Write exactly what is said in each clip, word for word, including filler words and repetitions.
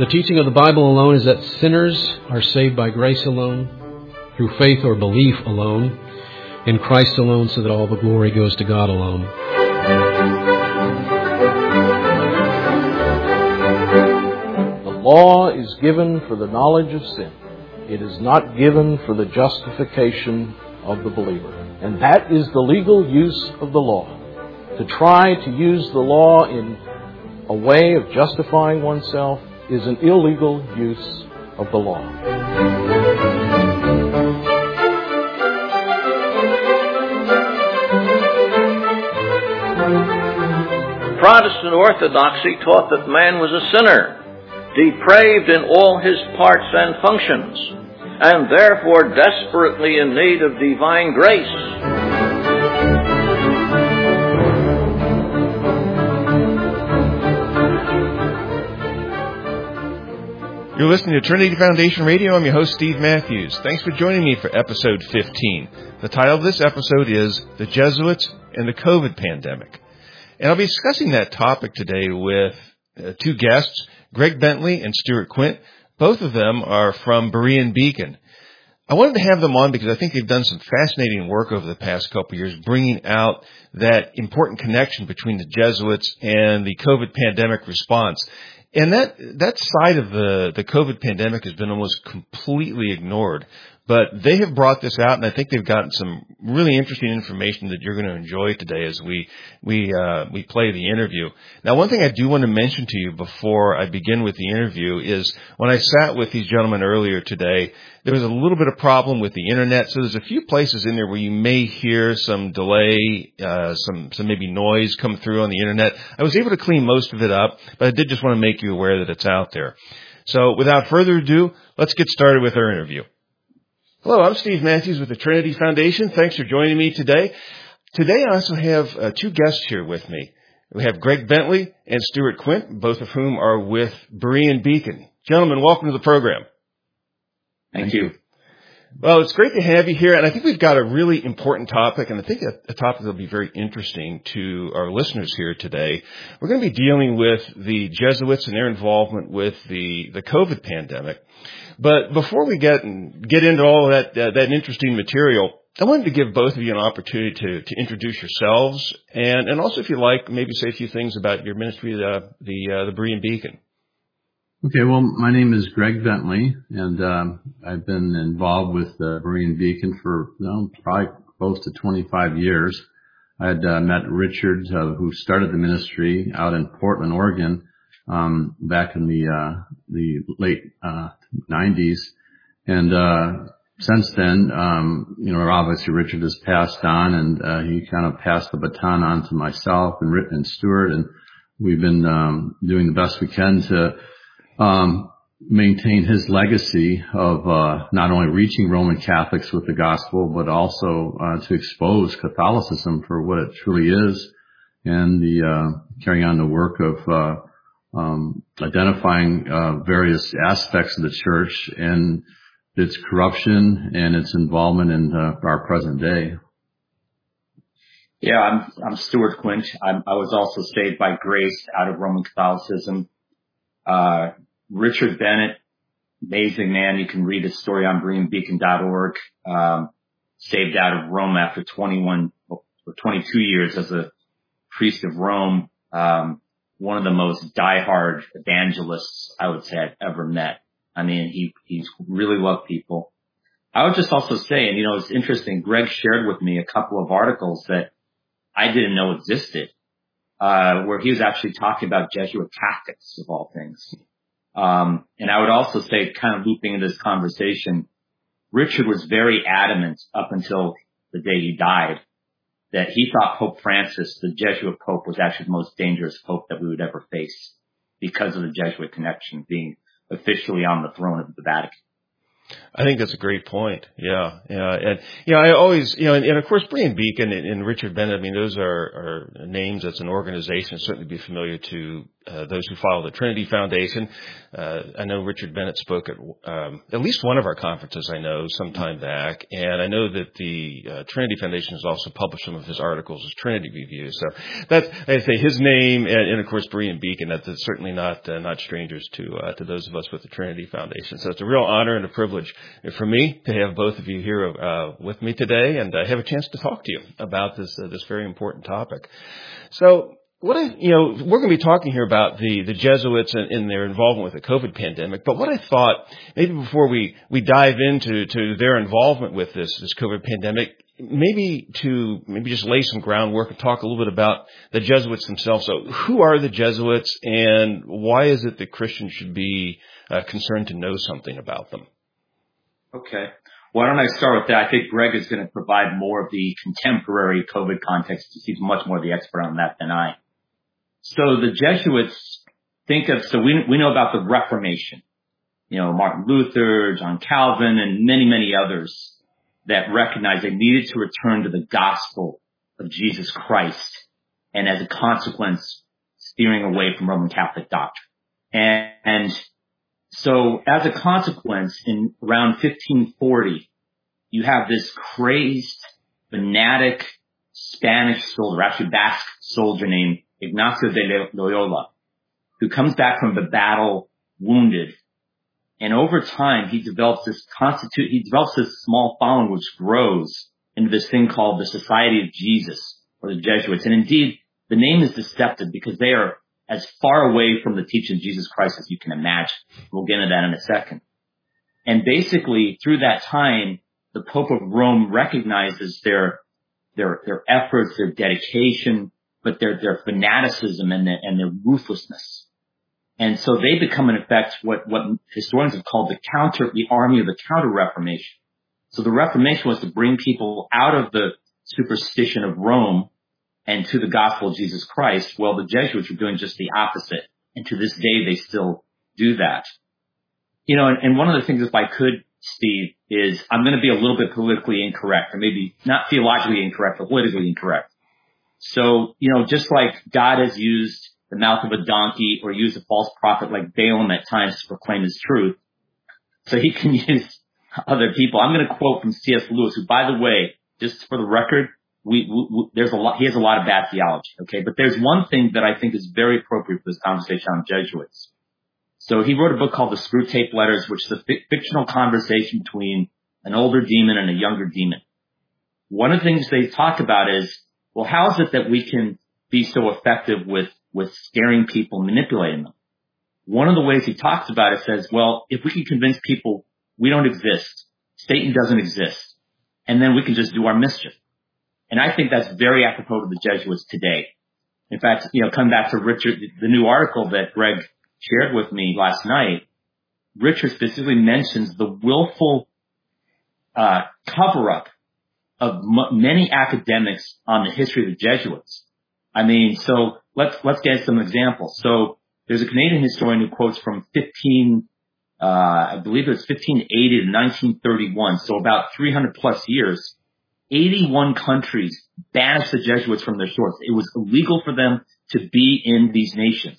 The teaching of the Bible alone is that sinners are saved by grace alone, through faith or belief alone, in Christ alone, so that all the glory goes to God alone. The law is given for the knowledge of sin. It is not given for the justification of the believer. And that is the legal use of the law. To try to use the law in a way of justifying oneself is an illegal use of the law. Protestant orthodoxy taught that man was a sinner, depraved in all his parts and functions, and therefore desperately in need of divine grace. You're listening to Trinity Foundation Radio. I'm your host, Steve Matthews. Thanks for joining me for episode fifteen. The title of this episode is The Jesuits and the COVID Pandemic. And I'll be discussing that topic today with uh, two guests, Greg Bentley and Stuart Quint. Both of them are from Berean Beacon. I wanted to have them on because I think they've done some fascinating work over the past couple of years, bringing out that important connection between the Jesuits and the COVID pandemic response. And that that side of the, the COVID pandemic has been almost completely ignored. But they have brought this out, and I think they've gotten some really interesting information that you're going to enjoy today as we we uh, we play the interview. Now, one thing I do want to mention to you before I begin with the interview is when I sat with these gentlemen earlier today, there was a little bit of problem with the internet. So there's a few places in there where you may hear some delay, uh, some some maybe noise come through on the internet. I was able to clean most of it up, but I did just want to make you aware that it's out there. So without further ado, let's get started with our interview. Hello, I'm Steve Matthews with the Trinity Foundation. Thanks for joining me today. Today I also have uh, two guests here with me. We have Greg Bentley and Stuart Quint, both of whom are with Berean Beacon. Gentlemen, welcome to the program. Thank you. Well, it's great to have you here, and I think we've got a really important topic, and I think a, a topic that will be very interesting to our listeners here today. We're going to be dealing with the Jesuits and their involvement with the, the COVID pandemic. But before we get get into all of that uh, that interesting material, I wanted to give both of you an opportunity to, to introduce yourselves, and, and also, if you like, maybe say a few things about your ministry, the the, uh, the Berean Beacon. Okay, well, my name is Greg Bentley, and um, I've been involved with the Berean Beacon for well, probably close to twenty-five years. I had uh, met Richard, uh, who started the ministry out in Portland, Oregon, um, back in the uh, the late uh, nineties, and uh, since then, um, you know, obviously Richard has passed on, and uh, he kind of passed the baton on to myself and Rick and Stuart, and we've been um, doing the best we can to Um, maintain his legacy of uh, not only reaching Roman Catholics with the gospel, but also uh, to expose Catholicism for what it truly is, and the uh, carrying on the work of uh, um, identifying uh, various aspects of the church and its corruption and its involvement in uh, our present day. Yeah, I'm I'm Stuart Quint. I'm, I was also saved by grace out of Roman Catholicism. Uh, Richard Bennett, amazing man. You can read his story on Berean Beacon dot org. Um, saved out of Rome after twenty-one or twenty-two years as a priest of Rome. Um, one of the most diehard evangelists I would say I've ever met. I mean, he, he's really loved people. I would just also say, and you know, it's interesting, Greg shared with me a couple of articles that I didn't know existed. Uh, where he was actually talking about Jesuit tactics of all things. Um, and I would also say, kind of looping into this conversation, Richard was very adamant up until the day he died that he thought Pope Francis, the Jesuit Pope, was actually the most dangerous Pope that we would ever face because of the Jesuit connection being officially on the throne of the Vatican. I think that's a great point. Yeah, yeah, and you know, I always, you know, and, and of course, Brian Beacon and, and Richard Bennett. I mean, those are, are names that's an organization certainly be familiar to uh, those who follow the Trinity Foundation. Uh, I know Richard Bennett spoke at um, at least one of our conferences. I know some time back, and I know that the uh, Trinity Foundation has also published some of his articles as Trinity Review. So that's, I say, his name, and, and of course, Brian Beacon. That's certainly not uh, not strangers to uh, to those of us with the Trinity Foundation. So it's a real honor and a privilege for me to have both of you here uh, with me today and uh, have a chance to talk to you about this uh, this very important topic. So, what I, you know, we're going to be talking here about the, the Jesuits and, and their involvement with the COVID pandemic. But what I thought, maybe before we, we dive into to their involvement with this this COVID pandemic, maybe to maybe just lay some groundwork and talk a little bit about the Jesuits themselves. So, who are the Jesuits, and why is it that Christians should be uh, concerned to know something about them? Okay. Why don't I start with that? I think Greg is going to provide more of the contemporary COVID context. He's much more the expert on that than I. So the Jesuits think of, so we, we know about the Reformation, you know, Martin Luther, John Calvin, and many, many others that recognized they needed to return to the gospel of Jesus Christ, and as a consequence, steering away from Roman Catholic doctrine. And, and So as a consequence, in around fifteen forty, you have this crazed, fanatic Spanish soldier, actually Basque soldier named Ignacio de Loyola, who comes back from the battle wounded. And over time, he develops this constitute, he develops this small following which grows into this thing called the Society of Jesus, or the Jesuits. And indeed, the name is deceptive because they are as far away from the teaching of Jesus Christ as you can imagine. We'll get into that in a second. And basically, through that time, the Pope of Rome recognizes their their their efforts, their dedication, but their their fanaticism and their, and their ruthlessness. And so they become, in effect, what what historians have called the counter, the army of the Counter-Reformation. So the Reformation was to bring people out of the superstition of Rome and to the gospel of Jesus Christ. Well, the Jesuits were doing just the opposite. And to this day, they still do that. You know, and, and one of the things, if I could, Steve, is I'm going to be a little bit politically incorrect, or maybe not theologically incorrect, but politically incorrect. So, you know, just like God has used the mouth of a donkey or used a false prophet like Balaam at times to proclaim his truth, so he can use other people. I'm going to quote from C S Lewis, who, by the way, just for the record, We, we, there's a lot, he has a lot of bad theology, okay? But there's one thing that I think is very appropriate for this conversation on Jesuits. So he wrote a book called The Screwtape Letters, which is a fi- fictional conversation between an older demon and a younger demon. One of the things they talk about is, well, how is it that we can be so effective with, with scaring people, manipulating them? One of the ways he talks about it says, well, if we can convince people we don't exist, Satan doesn't exist, and then we can just do our mischief. And I think that's very apropos to the Jesuits today. In fact, you know, come back to Richard, the new article that Greg shared with me last night, Richard specifically mentions the willful uh cover-up of m- many academics on the history of the Jesuits. I mean, so let's let's get some examples. So there's a Canadian historian who quotes from fifteen, uh I believe it was fifteen eighty to nineteen thirty-one, so about three hundred plus years. eighty-one countries banished the Jesuits from their shores. It was illegal for them to be in these nations.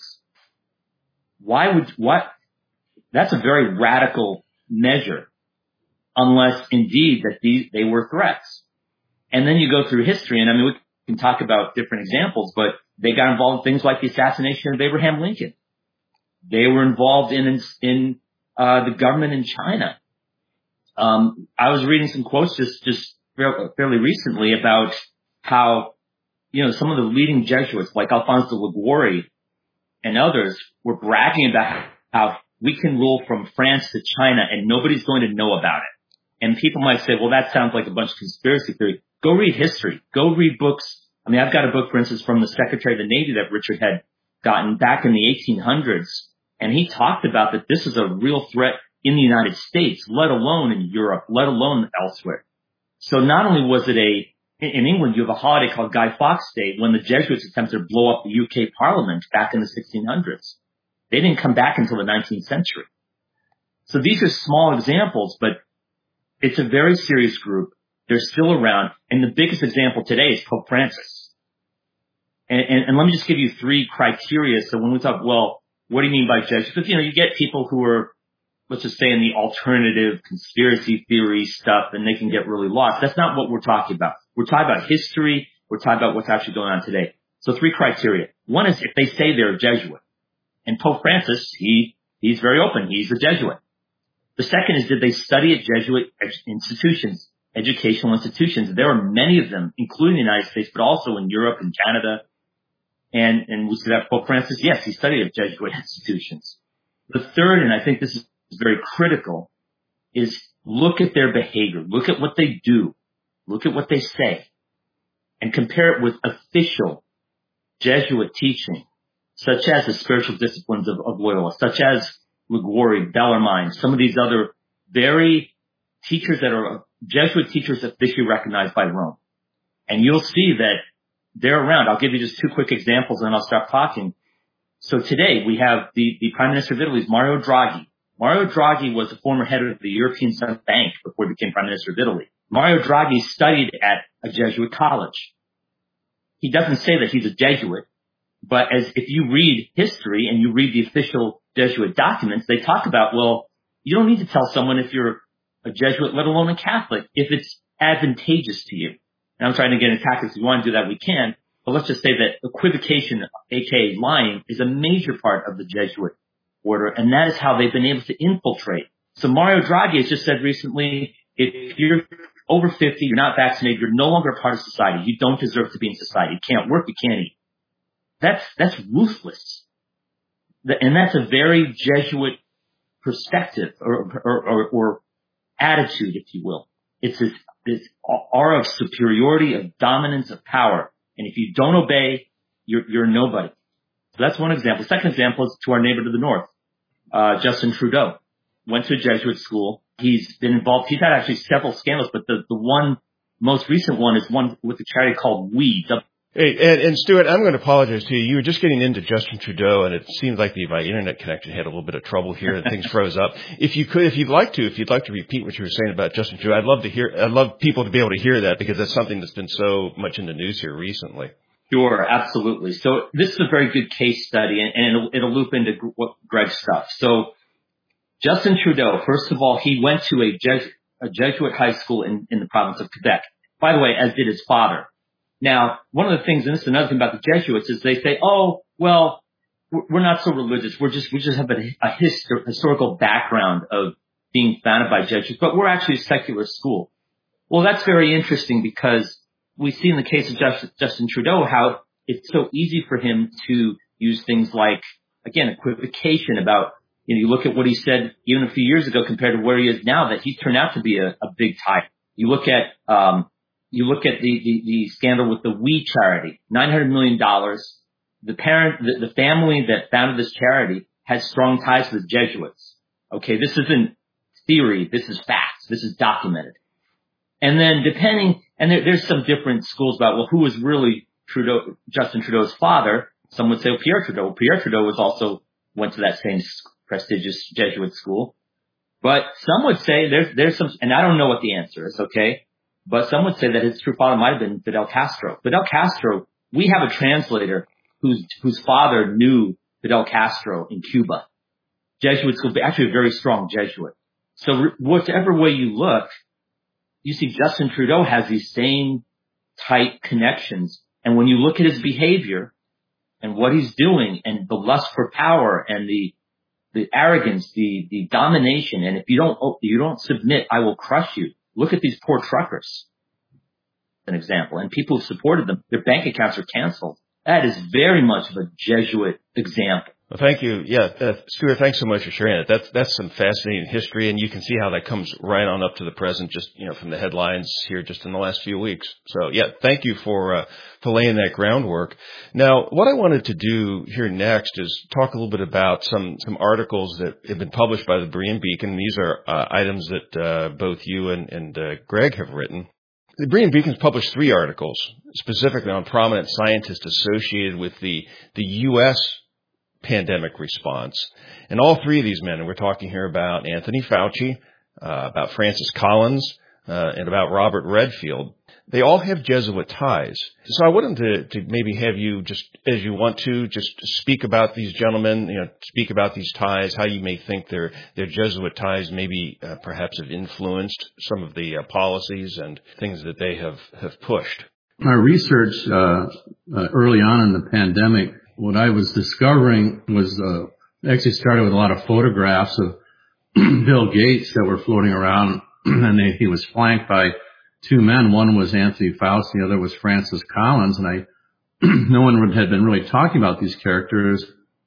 Why would, what? That's a very radical measure, unless indeed that these, they were threats. And then you go through history, and I mean, we can talk about different examples, but they got involved in things like the assassination of Abraham Lincoln. They were involved in, in, uh, the government in China. Um, I was reading some quotes just, just, fairly recently about how, you know, some of the leading Jesuits like Alphonse de Liguori and others were bragging about how we can rule from France to China and nobody's going to know about it. And people might say, well, that sounds like a bunch of conspiracy theory. Go read history. Go read books. I mean, I've got a book, for instance, from the Secretary of the Navy that Richard had gotten back in the eighteen hundreds. And he talked about that this is a real threat in the United States, let alone in Europe, let alone elsewhere. So not only was it a, in England, you have a holiday called Guy Fawkes Day when the Jesuits attempted to blow up the U K Parliament back in the sixteen hundreds. They didn't come back until the nineteenth century. So these are small examples, but it's a very serious group. They're still around. And the biggest example today is Pope Francis. And, and, and let me just give you three criteria. So when we talk, well, what do you mean by Jesuits? Because, you know, you get people who are, let's just say, in the alternative conspiracy theory stuff, and they can get really lost. That's not what we're talking about. We're talking about history. We're talking about what's actually going on today. So three criteria. One is if they say they're a Jesuit. And Pope Francis, he, he's very open. He's a Jesuit. The second is, did they study at Jesuit institutions, educational institutions? There are many of them, including the United States, but also in Europe and Canada. And, and we see that Pope Francis, yes, he studied at Jesuit institutions. The third, and I think this is very critical, is look at their behavior. Look at what they do. Look at what they say. And compare it with official Jesuit teaching, such as the spiritual disciplines of, of Loyola, such as Liguori, Bellarmine, some of these other very teachers that are Jesuit teachers officially recognized by Rome. And you'll see that they're around. I'll give you just two quick examples and then I'll stop talking. So today we have the, the Prime Minister of Italy's Mario Draghi. Mario Draghi was the former head of the European Central Bank before he became Prime Minister of Italy. Mario Draghi studied at a Jesuit college. He doesn't say that he's a Jesuit, but as if you read history and you read the official Jesuit documents, they talk about, well, you don't need to tell someone if you're a Jesuit, let alone a Catholic, if it's advantageous to you. And I'm trying to get into tactics. If you want to do that, we can. But let's just say that equivocation, aka lying, is a major part of the Jesuit order, and that is how they've been able to infiltrate. So Mario Draghi has just said recently, if you're over fifty, you're not vaccinated, you're no longer a part of society. You don't deserve to be in society. You can't work, you can't eat. That's, that's ruthless. And that's a very Jesuit perspective or, or, or, or attitude, if you will. It's this, this aura of superiority, of dominance, of power. And if you don't obey, you're, you're nobody. So that's one example. Second example is to our neighbor to the north, uh, Justin Trudeau. Went to a Jesuit school. He's been involved. He's had actually several scandals, but the, the one most recent one is one with a charity called We. Hey, and, and Stuart, I'm going to apologize to you. You were just getting into Justin Trudeau, and it seemed like the, my internet connection had a little bit of trouble here, and things froze up. If you could, if you'd like to, if you'd like to repeat what you were saying about Justin Trudeau, I'd love to hear. I'd love people to be able to hear that because that's something that's been so much in the news here recently. Sure, absolutely. So this is a very good case study, and, and it'll, it'll loop into what Greg's stuff. So Justin Trudeau, first of all, he went to a, Jesu- a Jesuit high school in, in the province of Quebec. By the way, as did his father. Now, one of the things, and this is another thing about the Jesuits, is they say, oh, well, we're not so religious. We're just, we just have a, a histor- historical background of being founded by Jesuits, but we're actually a secular school. Well, that's very interesting because we see in the case of Justin, Justin Trudeau how it's so easy for him to use things like, again, equivocation about, you know, you look at what he said even a few years ago compared to where he is now, that he turned out to be a, a big type. You look at, um, You look at the, the, the scandal with the We charity, nine hundred million dollars. The parent, the, the family that founded this charity has strong ties to the Jesuits. Okay, this isn't theory. This is facts. This is documented. And then depending, and there, there's some different schools about, well, who was really Trudeau, Justin Trudeau's father? Some would say well, Pierre Trudeau. Pierre Trudeau was also, went to that same prestigious Jesuit school. But some would say there's, there's some, and I don't know what the answer is, okay? But some would say that his true father might have been Fidel Castro. Fidel Castro, we have a translator whose, whose father knew Fidel Castro in Cuba. Jesuit school, actually a very strong Jesuit. So whichever way you look, you see Justin Trudeau has these same tight connections. And when you look at his behavior and what he's doing and the lust for power and the, the arrogance, the, the domination, and if you don't, you don't submit, I will crush you. Look at these poor truckers, an example, and people who supported them, their bank accounts are canceled. That is very much of a Jesuit example. Well, thank you. Yeah, uh, Stuart, thanks so much for sharing it. That's, that's some fascinating history, and you can see how that comes right on up to the present, just, you know, from the headlines here just in the last few weeks. So, yeah, thank you for, uh, for laying that groundwork. Now, what I wanted to do here next is talk a little bit about some, some articles that have been published by the Berean Beacon. These are, uh, items that, uh, both you and, and, uh, Greg have written. The Berean Beacon's published three articles specifically on prominent scientists associated with the, the U S pandemic response. And all three of these men, and we're talking here about Anthony Fauci, uh, about Francis Collins, uh, and about Robert Redfield, they all have Jesuit ties. So I wanted to, to maybe have you, just as you want to, just speak about these gentlemen, you know, speak about these ties, how you may think their their Jesuit ties maybe uh, perhaps have influenced some of the uh, policies and things that they have, have pushed. My research uh, uh, early on in the pandemic, what I was discovering was uh, actually started with a lot of photographs of Bill Gates that were floating around, and they, he was flanked by two men. One was Anthony Fauci, the other was Francis Collins, and I, no one had been really talking about these characters.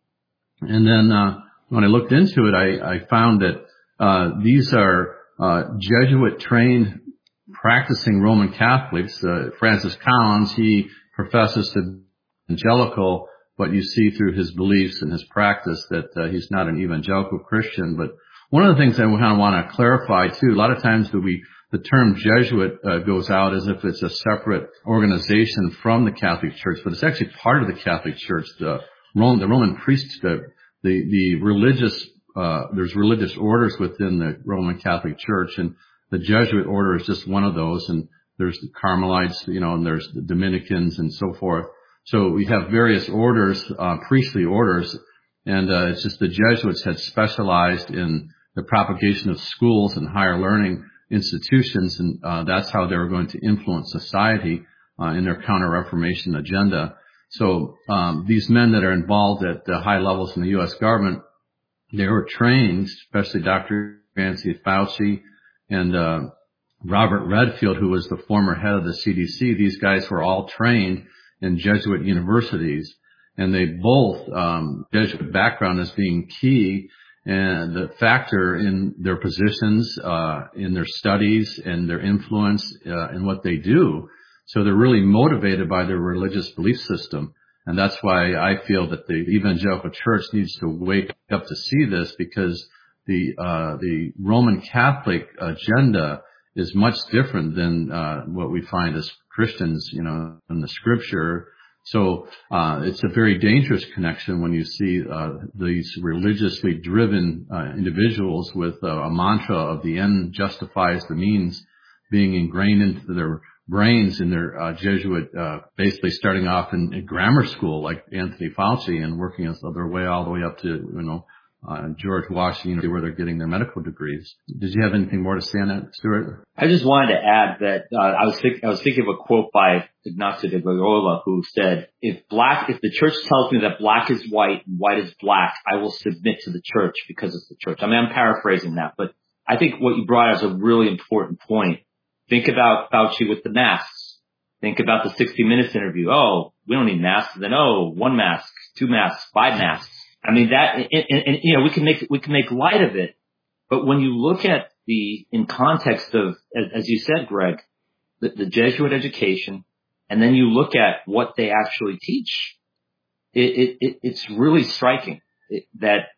And then uh, when I looked into it, I, I found that uh, these are uh, Jesuit-trained practicing Roman Catholics. Uh, Francis Collins, he professes to be evangelical, but you see through his beliefs and his practice that uh, he's not an evangelical Christian. But one of the things I kind of want to clarify too, a lot of times that we the term Jesuit uh, goes out as if it's a separate organization from the Catholic Church, but it's actually part of the Catholic Church. The Roman, the Roman priests, the the, the religious, uh, there's religious orders within the Roman Catholic Church, and the Jesuit order is just one of those. And there's the Carmelites, you know, and there's the Dominicans and so forth. So we have various orders, uh, priestly orders, and uh, it's just the Jesuits had specialized in the propagation of schools and higher learning institutions, and uh, that's how they were going to influence society uh, in their counter-reformation agenda. So um, these men that are involved at the high levels in the U S government, they were trained, especially Doctor Anthony Fauci and uh, Robert Redfield, who was the former head of the C D C. These guys were all trained in Jesuit universities, and they both, um, Jesuit background as being key and the factor in their positions, uh, in their studies and their influence, uh, in what they do. So they're really motivated by their religious belief system. And that's why I feel that the evangelical church needs to wake up to see this, because the, uh, the Roman Catholic agenda is much different than, uh, what we find as Christians, you know, in the scripture. So uh it's a very dangerous connection when you see uh these religiously driven uh, individuals with uh, a mantra of the end justifies the means being ingrained into their brains in their uh, Jesuit, uh basically starting off in, in grammar school like Anthony Fauci and working their way all the way up to, you know, uh George Washington, where they're getting their medical degrees. Did you have anything more to say on that, Stuart? I just wanted to add that uh, I was think, I was thinking of a quote by Ignacio de Loyola, who said, "If black, if the church tells me that black is white and white is black, I will submit to the church because it's the church." I mean, I'm paraphrasing that, but I think what you brought out is a really important point. Think about Fauci with the masks. Think about the sixty minutes interview. Oh, we don't need masks. And then, oh, one mask, two masks, five masks. I mean, that, and, and, and, you know, we can make, we can make light of it. But when you look at the, in context of, as, as you said, Greg, the, the Jesuit education, and then you look at what they actually teach, it, it, it it's really striking it, that,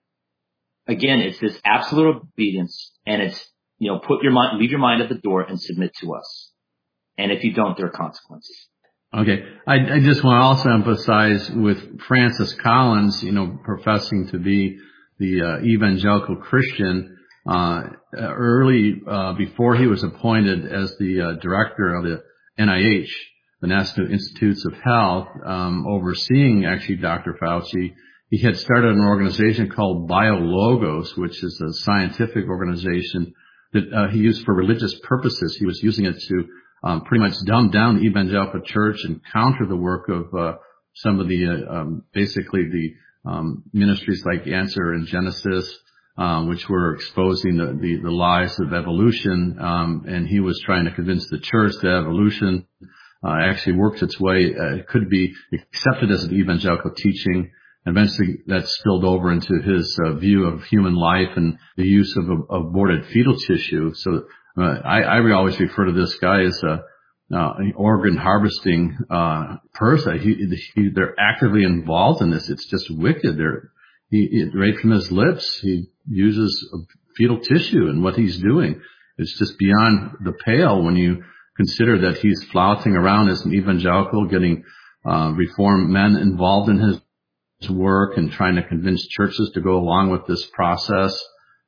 again, it's this absolute obedience, and it's, you know, put your mind, leave your mind at the door and submit to us. And if you don't, there are consequences. Okay. I, I just want to also emphasize with Francis Collins, you know, professing to be the uh, evangelical Christian, uh, early, uh, before he was appointed as the uh, director of the N I H, the National Institutes of Health, um, overseeing actually Doctor Fauci, he had started an organization called BioLogos, which is a scientific organization that uh, he used for religious purposes. He was using it to Um, pretty much dumb down the evangelical church and counter the work of uh, some of the uh, um, basically the um, ministries like Answer and Genesis, um, which were exposing the, the, the lies of evolution. Um, and he was trying to convince the church that evolution uh, actually works its way, uh, could be accepted as an evangelical teaching. Eventually, that spilled over into his uh, view of human life and the use of, of aborted fetal tissue. So Uh, I, I always refer to this guy as a, uh, an organ harvesting uh, person. He, he, they're actively involved in this. It's just wicked. They're, he, right from his lips, he uses fetal tissue, and what he's doing is just beyond the pale when you consider that he's flouting around as an evangelical, getting uh, Reformed men involved in his work and trying to convince churches to go along with this process.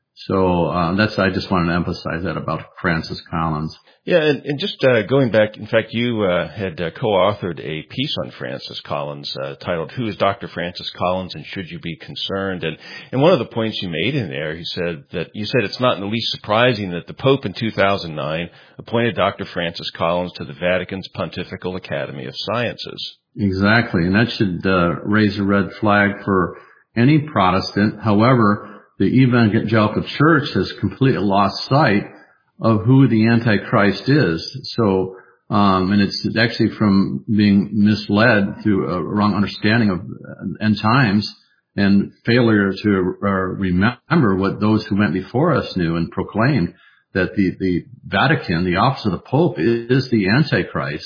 So uh, that's I just wanted to emphasize that about Francis Collins. Yeah, and, and just uh, going back, in fact, you uh, had uh, co-authored a piece on Francis Collins uh, titled, "Who is Doctor Francis Collins and Should You Be Concerned?" And, and one of the points you made in there, he said that you said it's not in the least surprising that the Pope in two thousand nine appointed Doctor Francis Collins to the Vatican's Pontifical Academy of Sciences. Exactly, and that should uh, raise a red flag for any Protestant. However, the evangelical church has completely lost sight of who the Antichrist is. So, um, and it's actually from being misled through a wrong understanding of end times and failure to uh, remember what those who went before us knew and proclaimed, that the, the Vatican, the office of the Pope, is the Antichrist.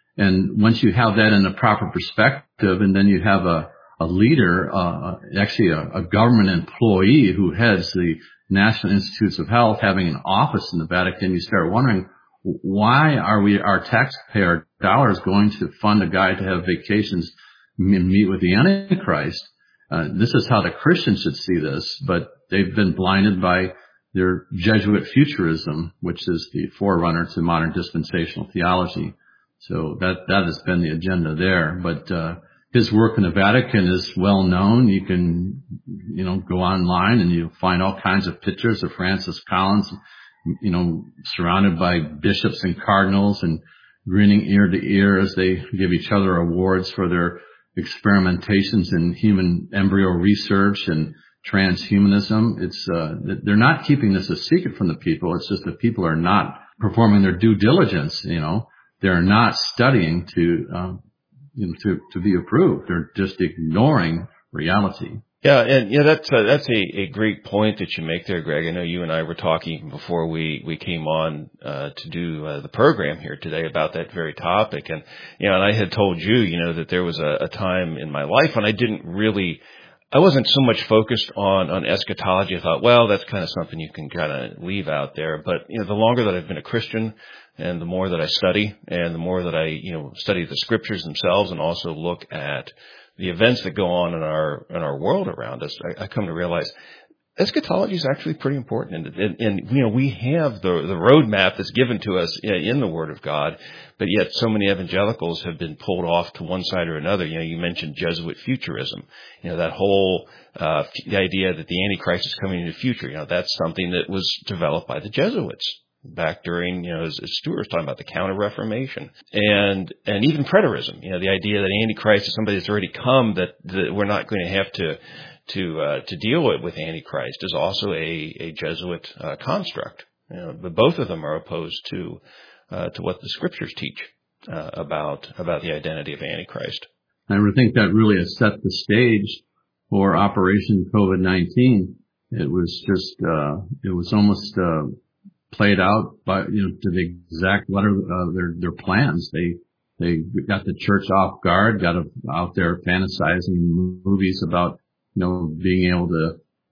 And once you have that in the proper perspective, and then you have a a leader, uh, actually a, a government employee who heads the National Institutes of Health, having an office in the Vatican, you start wondering, why are we, our taxpayer dollars, going to fund a guy to have vacations and meet with the Antichrist? Uh, this is how the Christians should see this, but they've been blinded by their Jesuit futurism, which is the forerunner to modern dispensational theology. So that, that has been the agenda there. But, uh, his work in the Vatican is well known. You can, you know, go online and you'll find all kinds of pictures of Francis Collins, you know, surrounded by bishops and cardinals and grinning ear to ear as they give each other awards for their experimentations in human embryo research and transhumanism. It's, uh, they're not keeping this a secret from the people. It's just that people are not performing their due diligence, you know. They're not studying to, um, you know, to, to be approved. They're just ignoring reality. Yeah, and yeah, that's uh, that's a, a great point that you make there, Greg. I know you and I were talking before we, we came on uh, to do uh, the program here today about that very topic. And, you know, and I had told you, you know, that there was a, a time in my life when I didn't really, I wasn't so much focused on, on eschatology. I thought, well, that's kind of something you can kind of leave out there. But, you know, the longer that I've been a Christian, and the more that I study, and the more that I, you know, study the scriptures themselves, and also look at the events that go on in our in our world around us, I, I come to realize eschatology is actually pretty important. And, and, and you know, we have the the roadmap that's given to us in the Word of God, but yet so many evangelicals have been pulled off to one side or another. You know, you mentioned Jesuit futurism. You know, that whole uh, the idea that the Antichrist is coming in the future. You know, that's something that was developed by the Jesuits back during, you know, as, as Stuart was talking about, the Counter-Reformation, and and even preterism. You know, the idea that Antichrist is somebody that's already come, that, that we're not going to have to to uh, to deal with, with Antichrist, is also a, a Jesuit uh, construct. You know, but both of them are opposed to uh, to what the Scriptures teach uh, about about the identity of Antichrist. I think that really has set the stage for Operation COVID nineteen. It was just uh, it was almost uh, played out by, you know, to the exact letter of their, their plans. They, they got the church off guard, got out there fantasizing movies about, you know, being able to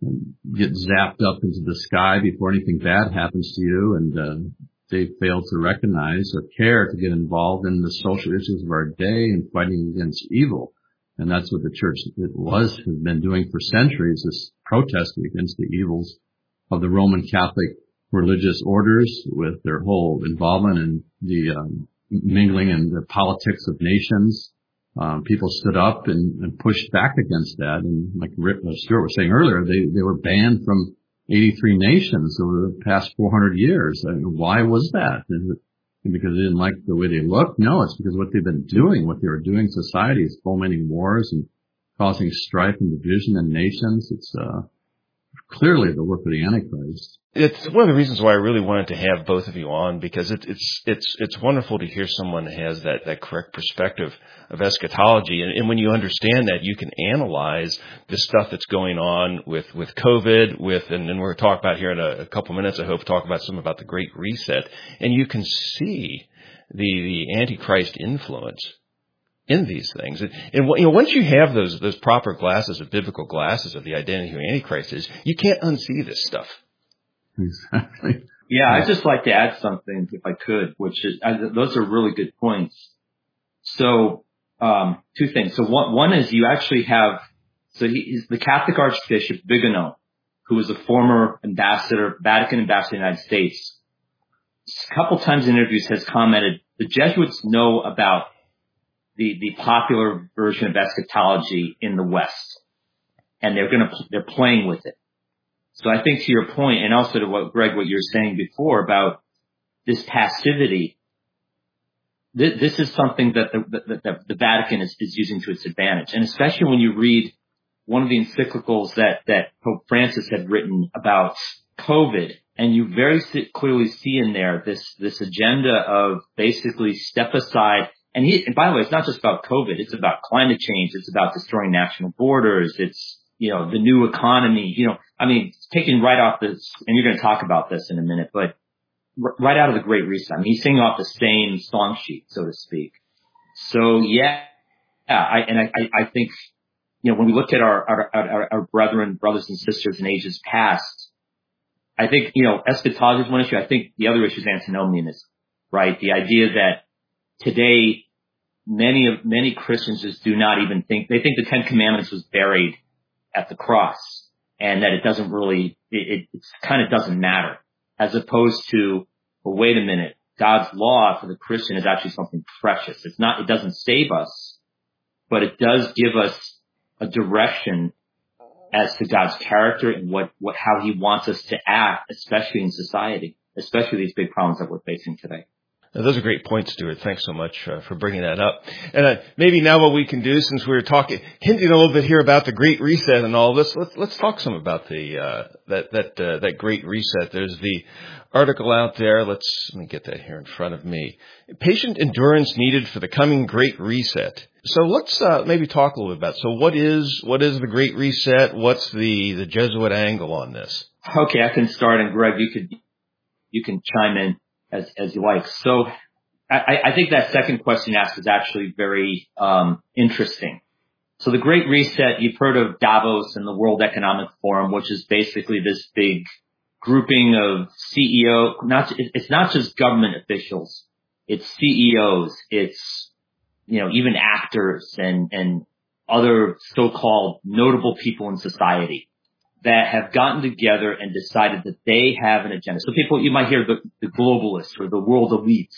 get zapped up into the sky before anything bad happens to you. And, uh, they failed to recognize or care to get involved in the social issues of our day and fighting against evil. And that's what the church it was, has been doing for centuries, is protesting against the evils of the Roman Catholic religious orders, with their whole involvement in the um, mingling in the politics of nations. Um, people stood up and, and pushed back against that. And like Rick, uh, Stuart was saying earlier, they, they were banned from eighty-three nations over the past four hundred years. I mean, why was that? Is it because they didn't like the way they looked? No, it's because what they've been doing, what they were doing in society, is fomenting wars and causing strife and division in nations. It's uh, clearly the work of the Antichrist. It's one of the reasons why I really wanted to have both of you on, because it, it's it's it's wonderful to hear someone that has that, that correct perspective of eschatology. And, and when you understand that, you can analyze the stuff that's going on with, with COVID, with, and, and we're going to talk about here in a, a couple minutes, I hope, talk about some about the Great Reset. And you can see the, the Antichrist influence in these things. And, and you know, once you have those those proper glasses, of biblical glasses of the identity of Antichrist is, you can't unsee this stuff. Exactly. Yeah, I'd just like to add something, if I could, which is, uh, those are really good points. So, um, two things. So one, one is you actually have So he, he's the Catholic Archbishop Vigano, who was a former ambassador, Vatican ambassador to the United States, a couple times in interviews has commented, the Jesuits know about the, the popular version of eschatology in the West, and they're going to, they're playing with it. So I think to your point, and also to what, Greg, what you were saying before about this passivity, th- this is something that the, the, the, the Vatican is, is using to its advantage. And especially when you read one of the encyclicals that, that Pope Francis had written about COVID, and you very clearly see in there this, this agenda of basically step aside. And he, and by the way, it's not just about COVID. It's about climate change. It's about destroying national borders. It's, you know, the new economy, you know, I mean, taking right off this, and you're going to talk about this in a minute, but r- right out of the Great Reset. I mean, he's singing off the same song sheet, so to speak. So yeah, yeah I, and I, I think, you know, when we look at our, our, our, our brethren, brothers and sisters in ages past, I think, you know, eschatology is one issue. I think the other issue is antinomianism, right? The idea that today many of, many Christians just do not even think, they think the Ten Commandments was buried at the cross and that it doesn't really, it, it kind of doesn't matter, as opposed to, well, wait a minute, God's law for the Christian is actually something precious. It's not, it doesn't save us, but it does give us a direction as to God's character and what, what, how he wants us to act, especially in society, especially these big problems that we're facing today. Now, those are great points, Stuart. Thanks so much uh, for bringing that up. And uh, maybe now what we can do, since we were talking, hinting a little bit here about the Great Reset and all this, let's let's talk some about the uh, that that uh, that Great Reset. There's the article out there. Let's let me get that here in front of me. Patient endurance needed for the coming Great Reset. So let's uh, maybe talk a little bit about. So what is what is the Great Reset? What's the the Jesuit angle on this? Okay, I can start, and Greg, you could you can chime in as as you like. So I, I think that second question you asked is actually very um, interesting. So the Great Reset, you've heard of Davos and the World Economic Forum, which is basically this big grouping of C E O. Not it's not just government officials, it's C E Os, it's you know even actors and and other so-called notable people in society that have gotten together and decided that they have an agenda. So people, you might hear the, the globalists or the world elites.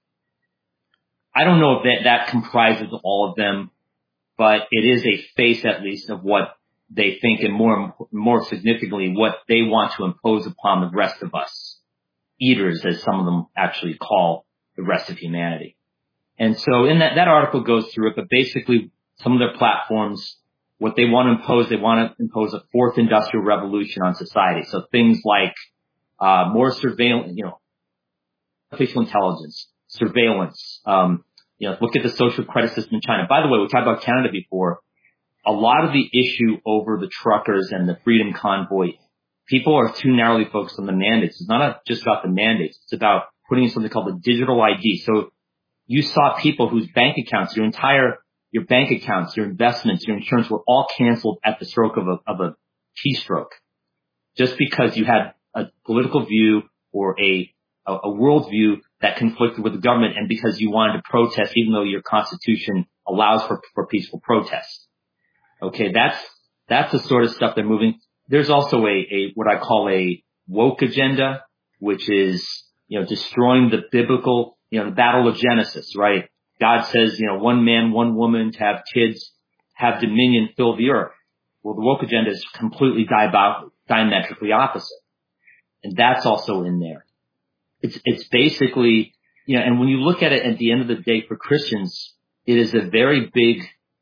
I don't know if that, that comprises all of them, but it is a face at least of what they think, and more, more significantly, what they want to impose upon the rest of us, eaters, as some of them actually call the rest of humanity. And so in that, that article goes through it, but basically some of their platforms, what they want to impose, they want to impose a fourth industrial revolution on society. So things like uh more surveillance, you know, artificial intelligence, surveillance. Um, you know, look at the social credit system in China. By the way, we talked about Canada before. A lot of the issue over the truckers and the Freedom Convoy, people are too narrowly focused on the mandates. It's not just about the mandates. It's about putting in something called a digital I D. So you saw people whose bank accounts, your entire Your bank accounts, your investments, your insurance were all canceled at the stroke of a, of a keystroke, just because you had a political view or a, a, a world view that conflicted with the government, and because you wanted to protest, even though your constitution allows for, for peaceful protest. Okay, that's that's the sort of stuff they're moving. There's also a, a what I call a woke agenda, which is you know destroying the biblical, you know, the battle of Genesis, right? God says, you know, one man, one woman to have kids, have dominion, fill the earth. Well, the woke agenda is completely diab- diametrically opposite. And that's also in there. It's, it's basically, you know, and when you look at it at the end of the day for Christians, it is a very big,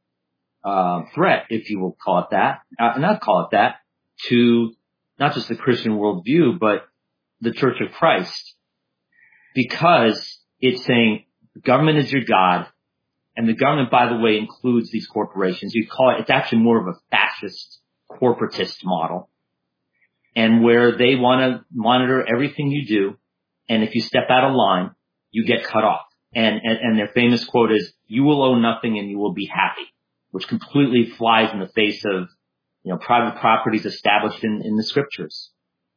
uh, threat, if you will call it that, uh, not call it that, to not just the Christian worldview, but the Church of Christ. Because it's saying, the government is your God, and the government, by the way, includes these corporations. You call it, it's actually more of a fascist, corporatist model, and where they want to monitor everything you do, and if you step out of line, you get cut off. And, and, and their famous quote is, you will owe nothing and you will be happy, which completely flies in the face of, you know, private properties established in, in the scriptures.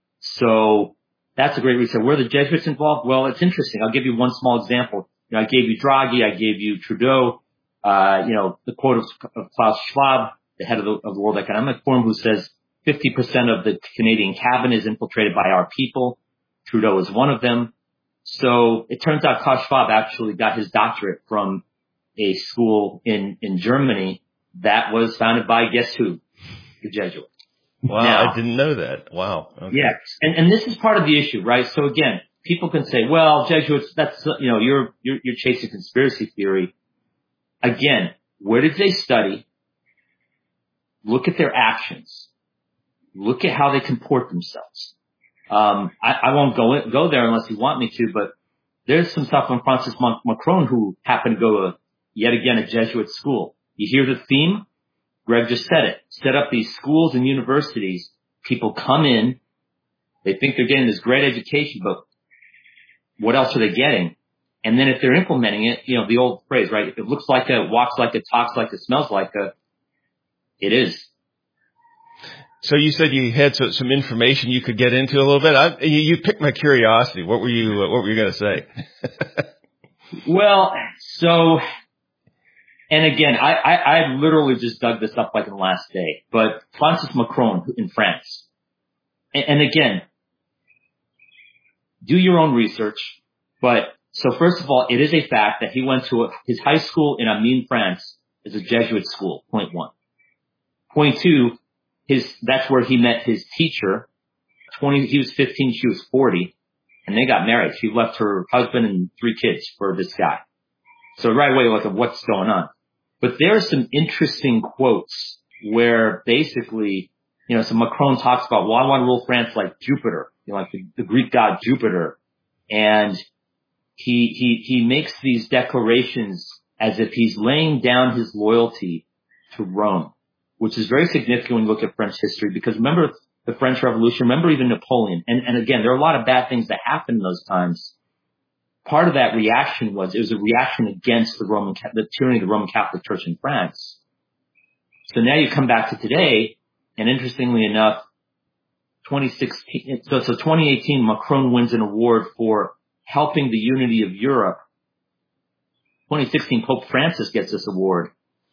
So that's a great reason. Were the Jesuits involved? Well, it's interesting. I'll give you one small example. You know, I gave you Draghi, I gave you Trudeau, uh, you know, the quote of, of Klaus Schwab. the head of the, of the World Economic Forum, who says fifty percent of the Canadian cabinet is infiltrated by our people. Trudeau is one of them. So it turns out Klaus Schwab actually got his doctorate from a school in, in Germany that was founded by, guess who? The Jesuits. Wow, now, I didn't know that. Wow. Okay. Yeah. And, and this is part of the issue, right? So again, people can say, well, Jesuits, that's, you know, you're, you're, you're chasing conspiracy theory. Again, where did they study? Look at their actions. Look at how they comport themselves. Um, I, I won't go in, go there unless you want me to, but there's some stuff on Francis Macron, who happened to go to, yet again, a Jesuit school. You hear the theme? Greg just said it. Set up these schools and universities. People come in. They think they're getting this great education, but what else are they getting? And then if they're implementing it, you know, the old phrase, right? If it looks like a, walks like a, talks like a, smells like a, it is. So you said you had so, some information you could get into a little bit. I, you, you picked my curiosity. What were you, uh, what were you going to say? Well, so, and again, I, I, I literally just dug this up like in the last day, but Francis Macron in France. And, and again, do your own research. But so first of all, it is a fact that he went to a, his high school in Amiens, France is a Jesuit school, point one. Point two, his, that's where he met his teacher. twenty, he was fifteen, she was forty, and they got married. She left her husband and three kids for this guy. So right away, look at what's going on. But there are some interesting quotes where basically, you know, so Macron talks about, well, I want to rule France like Jupiter, you know, like the, the Greek god Jupiter. And he, he, he makes these declarations as if he's laying down his loyalty to Rome, which is very significant when you look at French history, because remember the French Revolution, remember even Napoleon. And, and again, there are a lot of bad things that happened in those times. Part of that reaction was, it was a reaction against the Roman, the tyranny of the Roman Catholic Church in France. So now you come back to today, and interestingly enough, twenty sixteen, so, so twenty eighteen, Macron wins an award for helping the unity of Europe. twenty sixteen, Pope Francis gets this award.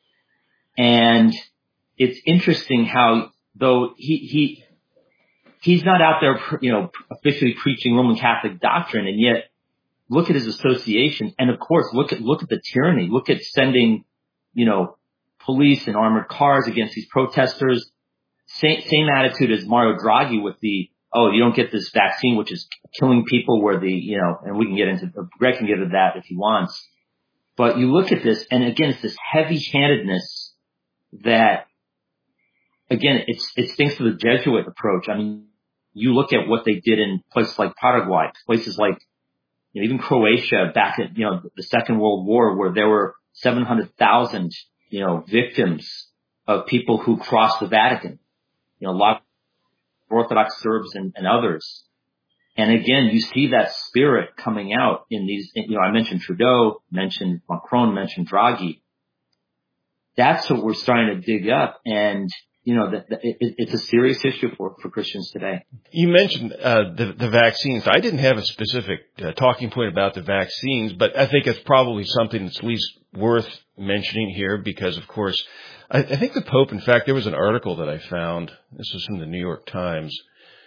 And it's interesting how, though he, he, he's not out there, you know, officially preaching Roman Catholic doctrine, and yet look at his associations. And of course, look at, look at the tyranny. Look at sending, you know, police and armored cars against these protesters. Same, same attitude as Mario Draghi with the, oh, you don't get this vaccine, which is killing people, where the, you know, and we can get into, Greg can get into that if he wants. But you look at this, and again, it's this heavy-handedness that, again, it's, it stinks to the Jesuit approach. I mean, you look at what they did in places like Paraguay, places like, you know, even Croatia back at, you know, the Second World War, where there were seven hundred thousand, you know, victims of people who crossed the Vatican. You know, a lot of Orthodox Serbs and, and others. And again, you see that spirit coming out in these, you know, I mentioned Trudeau, mentioned Macron, mentioned Draghi. That's what we're starting to dig up. And, you know, the, the, it, it's a serious issue for, for Christians today. You mentioned uh, the, the vaccines. I didn't have a specific uh, talking point about the vaccines, but I think it's probably something that's at least worth mentioning here because, of course, I, I think the Pope, in fact, there was an article that I found. This was from the New York Times.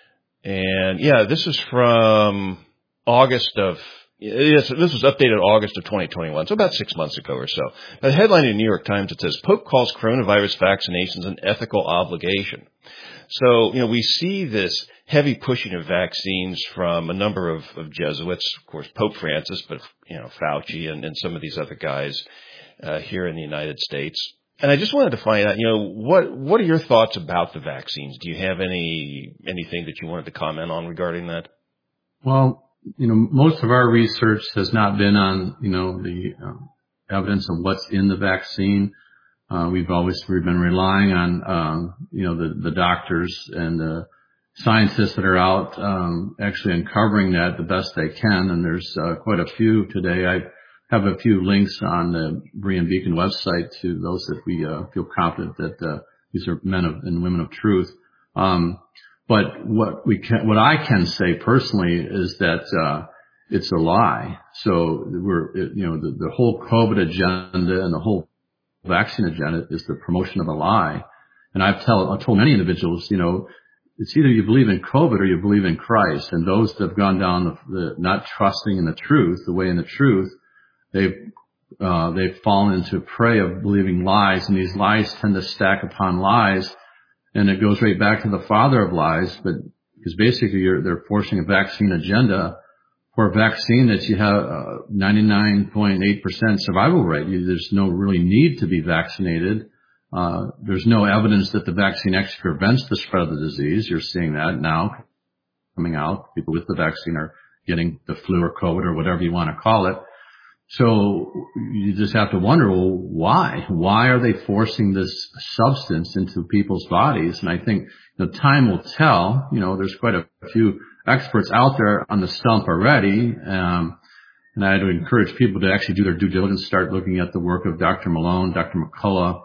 And, yeah, this is from August of Yes, this was updated August of twenty twenty-one, so about six months ago or so. Now, the headline in the New York Times, it says, Pope calls coronavirus vaccinations an ethical obligation. So, you know, we see this heavy pushing of vaccines from a number of, of Jesuits, of course, Pope Francis, but, you know, Fauci and, and some of these other guys uh, here in the United States. And I just wanted to find out, you know, what what are your thoughts about the vaccines? Do you have any anything that you wanted to comment on regarding that? Well, you know, most of our research has not been on, you know, the uh, evidence of what's in the vaccine. Uh, we've always we've been relying on, um, you know, the, the doctors and the scientists that are out um, actually uncovering that the best they can. And there's uh, quite a few today. I have a few links on the Berean Beacon website to those that we uh, feel confident that uh, these are men of, and women of truth. Um, But what we can, what I can say personally is that, uh, it's a lie. So we're, you know, the, the whole COVID agenda and the whole vaccine agenda is the promotion of a lie. And I've, tell, I've told many individuals, you know, it's either you believe in COVID or you believe in Christ. And those that have gone down the, the not trusting in the truth, the way in the truth, they've uh, they've fallen into prey of believing lies, and these lies tend to stack upon lies, and it goes right back to the father of lies. But because basically you're, they're forcing a vaccine agenda for a vaccine that you have a ninety-nine point eight percent survival rate. You, there's no really need to be vaccinated. Uh, there's no evidence that the vaccine actually prevents the spread of the disease. You're seeing that now coming out. People with the vaccine are getting the flu or COVID or whatever you want to call it. So you just have to wonder, well, why? Why are they forcing this substance into people's bodies? And I think the time will tell. You know, there's quite a few experts out there on the stump already. Um, and I'd encourage people to actually do their due diligence, start looking at the work of Doctor Malone, Doctor McCullough,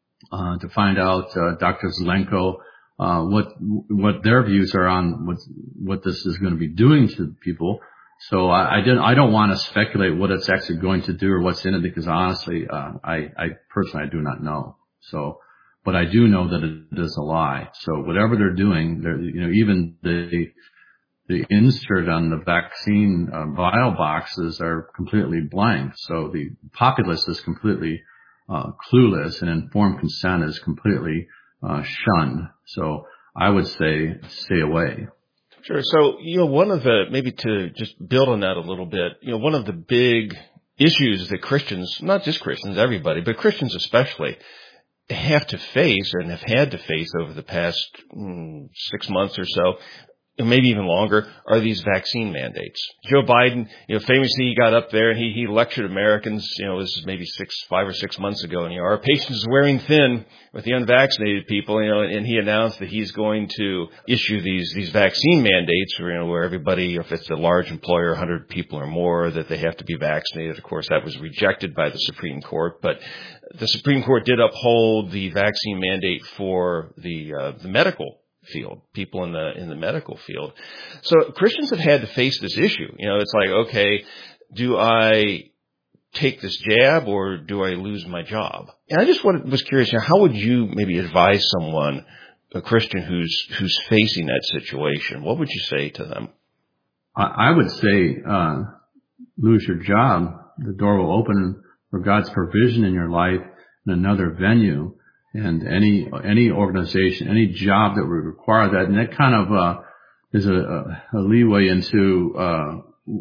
Uh, to find out, uh, Doctor Zelenko, uh, what, what their views are on what, what this is going to be doing to people. So I, I didn't, I don't want to speculate what it's actually going to do or what's in it, because honestly, uh, I, I personally, I do not know. So, but I do know that it is a lie. So whatever they're doing, they're, you know, even the, the insert on the vaccine uh, vial boxes are completely blank. So the populace is completely Uh, clueless, and informed consent is completely uh, shunned. So I would say stay away. Sure. So, you know, one of the, maybe to just build on that a little bit, you know, one of the big issues that Christians, not just Christians, everybody, but Christians especially, have to face and have had to face over the past mm, six months or so, and maybe even longer, are these vaccine mandates. Joe Biden, you know, famously he got up there and he, he lectured Americans, you know, this is maybe six, five or six months ago, and, you know, our patience is wearing thin with the unvaccinated people, you know, and he announced that he's going to issue these, these vaccine mandates, where, you know, where everybody, if it's a large employer, one hundred people or more, that they have to be vaccinated. Of course, that was rejected by the Supreme Court, but the Supreme Court did uphold the vaccine mandate for the, uh, the medical field, people in the in the medical field. So Christians have had to face this issue. You know, it's like, okay, do I take this jab or do I lose my job? And I just wanted, was curious, you know, how would you maybe advise someone, a Christian who's who's facing that situation? What would you say to them? I, I would say uh, lose your job. The door will open for God's provision in your life in another venue. And any, any organization, any job that would require that. And that kind of, uh, is a, a leeway into, uh,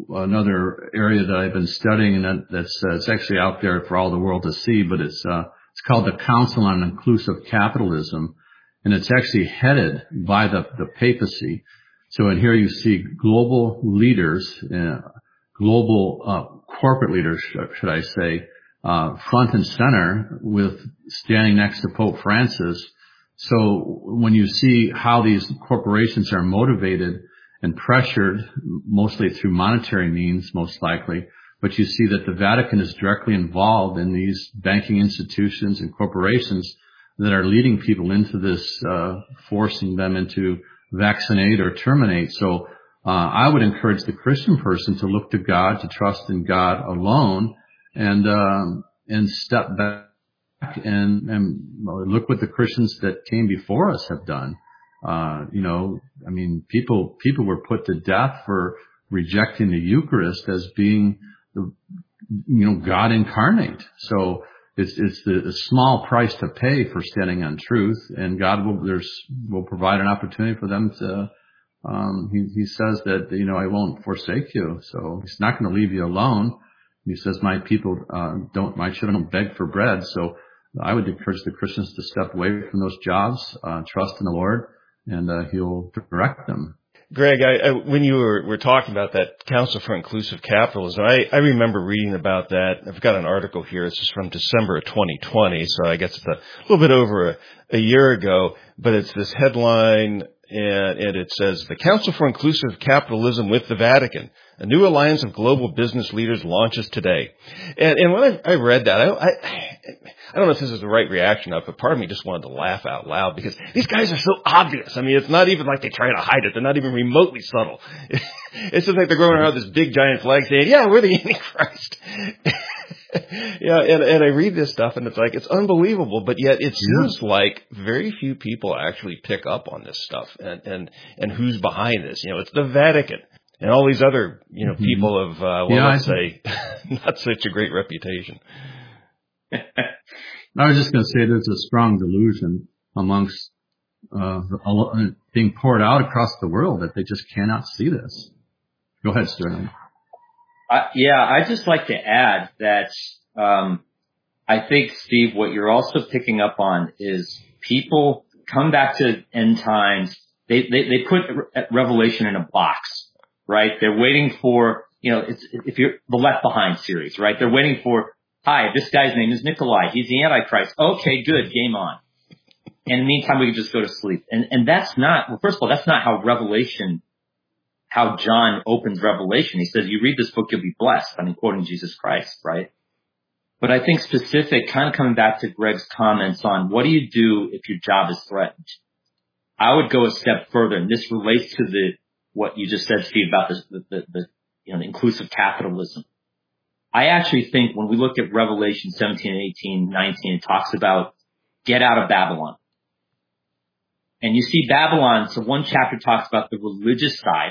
another area that I've been studying, and that, that's, uh, it's actually out there for all the world to see, but it's, uh, it's called the Council on Inclusive Capitalism. And it's actually headed by the, the papacy. So in here you see global leaders, uh, global, uh, corporate leaders, should I say, Uh, front and center, with standing next to Pope Francis. So when you see how these corporations are motivated and pressured, mostly through monetary means, most likely, but you see that the Vatican is directly involved in these banking institutions and corporations that are leading people into this, uh, forcing them into vaccinate or terminate. So uh, I would encourage the Christian person to look to God, to trust in God alone, and um, and step back and, and look what the Christians that came before us have done. Uh, you know, I mean, people people were put to death for rejecting the Eucharist as being the, you know, God incarnate. So it's it's the, the small price to pay for standing on truth, and God will there's will provide an opportunity for them to. Um, he, he says that, you know, I won't forsake you. So He's not going to leave you alone. He says, my people uh, don't, my children don't beg for bread. So I would encourage the Christians to step away from those jobs, uh, trust in the Lord, and uh, He'll direct them. Greg, I, I, when you were, were talking about that Council for Inclusive Capitalism, I, I remember reading about that. I've got an article here. This is from December of twenty twenty, so I guess it's a little bit over a, a year ago, but it's this headline, and, and it says, the Council for Inclusive Capitalism with the Vatican. A new alliance of global business leaders launches today. And, and when I, I read that, I, I, I don't know if this is the right reaction of it, but part of me just wanted to laugh out loud, because these guys are so obvious. I mean, it's not even like they try to hide it. They're not even remotely subtle. It's just like they're going around with this big giant flag saying, yeah, we're the Antichrist. Yeah, and, and I read this stuff, and it's like, it's unbelievable, but yet it Yeah. seems like very few people actually pick up on this stuff and, and, and who's behind this. You know, it's the Vatican and all these other, you know, Mhm. people of, uh, well, Yeah, let's I say, not such a great reputation. I was just going to say there's a strong delusion amongst uh, a lo- being poured out across the world that they just cannot see this. Go ahead, Sterling. I, yeah, I'd just like to add that um, I think, Steve, what you're also picking up on is people come back to end times. They they, they put Revelation in a box, right? They're waiting for, you know, it's, if you're the Left Behind series, right? They're waiting for, hi, this guy's name is Nikolai. He's the Antichrist. Okay, good, game on. And in the meantime, we can just go to sleep. And and that's not, well, first of all, that's not how Revelation, how John opens Revelation. He says, you read this book, you'll be blessed. I mean, quoting Jesus Christ, right? But I think specific, kind of coming back to Greg's comments on what do you do if your job is threatened? I would go a step further, and this relates to the what you just said, Steve, about this, the, the, the you know, the inclusive capitalism. I actually think when we look at Revelation seventeen, eighteen, nineteen, it talks about get out of Babylon. And you see Babylon, so one chapter talks about the religious side.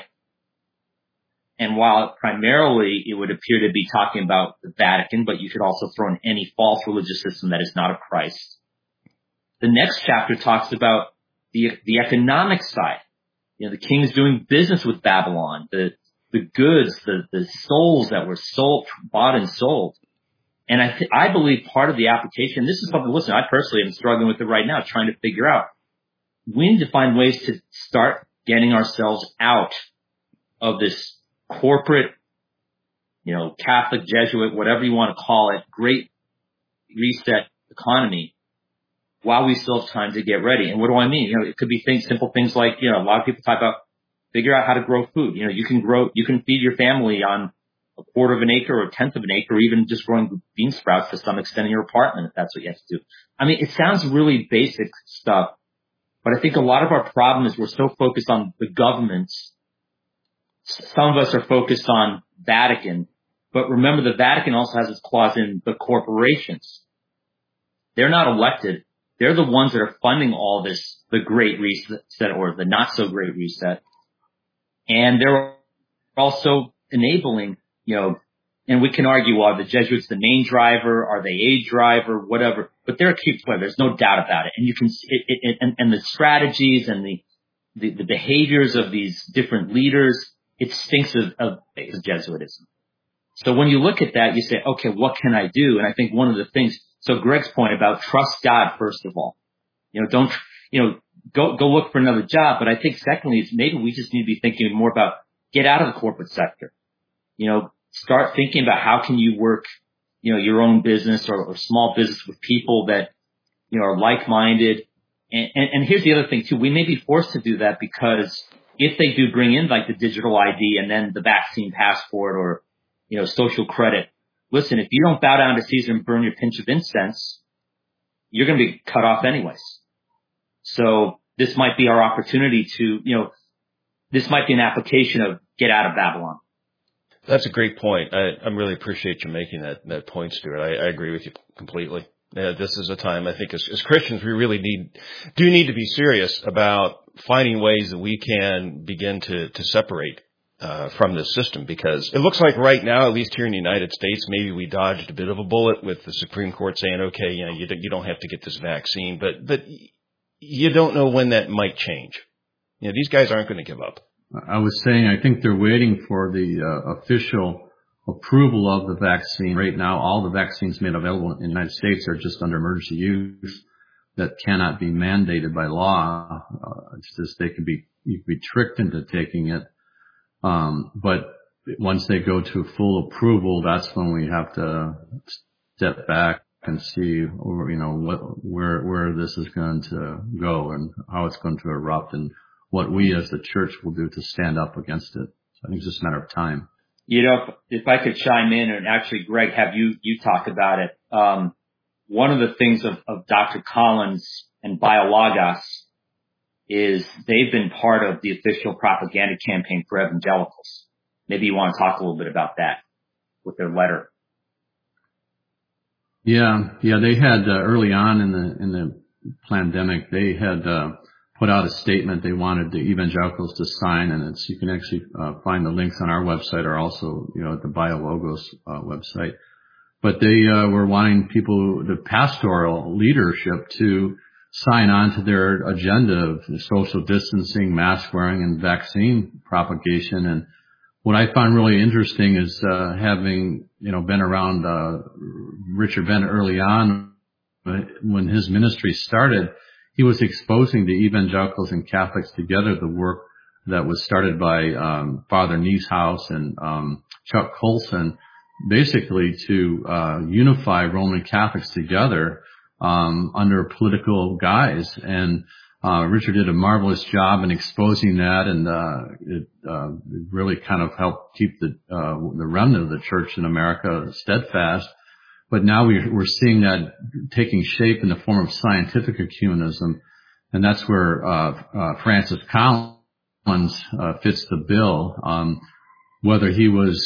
And while primarily it would appear to be talking about the Vatican, but you could also throw in any false religious system that is not of Christ. The next chapter talks about the the economic side. You know, the king's doing business with Babylon, the the goods, the the souls that were sold, bought and sold. And I th- I believe part of the application, this is something, listen, I personally am struggling with it right now, trying to figure out. We need to find ways to start getting ourselves out of this corporate, you know, Catholic, Jesuit, whatever you want to call it, great reset economy while we still have time to get ready. And what do I mean? You know, it could be things, simple things like, you know, a lot of people talk about figure out how to grow food. You know, you can grow, you can feed your family on a quarter of an acre or a tenth of an acre, or even just growing bean sprouts to some extent in your apartment if that's what you have to do. I mean, it sounds really basic stuff, but I think a lot of our problem is we're so focused on the governments. Some of us are focused on Vatican, but remember the Vatican also has its clause in the corporations. They're not elected. They're the ones that are funding all this, the Great Reset or the not so great reset. And they're also enabling, you know, and we can argue, are the Jesuits the main driver? Are they a driver? Whatever. But they're a key player. There's no doubt about it. And you can, it, it, and, and the strategies and the, the, the behaviors of these different leaders, it stinks of, of Jesuitism. So when you look at that, you say, okay, what can I do? And I think one of the things, so Greg's point about trust God, first of all, you know, don't, you know, go, go look for another job. But I think secondly, is maybe we just need to be thinking more about get out of the corporate sector, you know, start thinking about how can you work, you know, your own business or, or small business with people that, you know, are like-minded. And, and, and here's the other thing too. We may be forced to do that because if they do bring in like the digital I D and then the vaccine passport or, you know, social credit, listen, if you don't bow down to Caesar and burn your pinch of incense, you're going to be cut off anyways. So this might be our opportunity to, you know, this might be an application of get out of Babylon. That's a great point. I, I really appreciate you making that, that point, Stuart. I, I agree with you completely. Uh, this is a time, I think, as, as Christians, we really need, do need to be serious about finding ways that we can begin to, to separate uh, from this system, because it looks like right now, at least here in the United States, maybe we dodged a bit of a bullet with the Supreme Court saying, okay, you know, you don't, you don't have to get this vaccine, but, but you don't know when that might change. You know, these guys aren't going to give up. I was saying, I think they're waiting for the uh, official approval of the vaccine. Right now, all the vaccines made available in the United States are just under emergency use that cannot be mandated by law. Uh, it's just they can be, you can be tricked into taking it. Um, but once they go to full approval, that's when we have to step back and see, you know, what, where, where this is going to go and how it's going to erupt and what we as the church will do to stand up against it. So I think it's just a matter of time. You know, if, if I could chime in, and actually, Greg, have you, you talk about it. Um, one of the things of, of Doctor Collins and Biologos is they've been part of the official propaganda campaign for evangelicals. Maybe you want to talk a little bit about that with their letter. Yeah, yeah, they had uh, early on in the in the pandemic, they had uh, put out a statement they wanted the evangelicals to sign, and it's you can actually uh, find the links on our website or also you know at the BioLogos uh, website. But they uh, were wanting people, the pastoral leadership, to sign on to their agenda of social distancing, mask wearing, and vaccine propagation. And what I found really interesting is uh, having, you know, been around uh, Richard Bennett early on, when his ministry started, he was exposing the evangelicals and Catholics together, the work that was started by um, Father Nieshaus and um, Chuck Colson, basically to uh, unify Roman Catholics together um, under political guise. And uh, Richard did a marvelous job in exposing that, and uh, it, uh, it really kind of helped keep the uh, the remnant of the church in America steadfast. But now we, we're seeing that taking shape in the form of scientific ecumenism, and that's where uh, uh, Francis Collins uh, fits the bill. Um, whether he was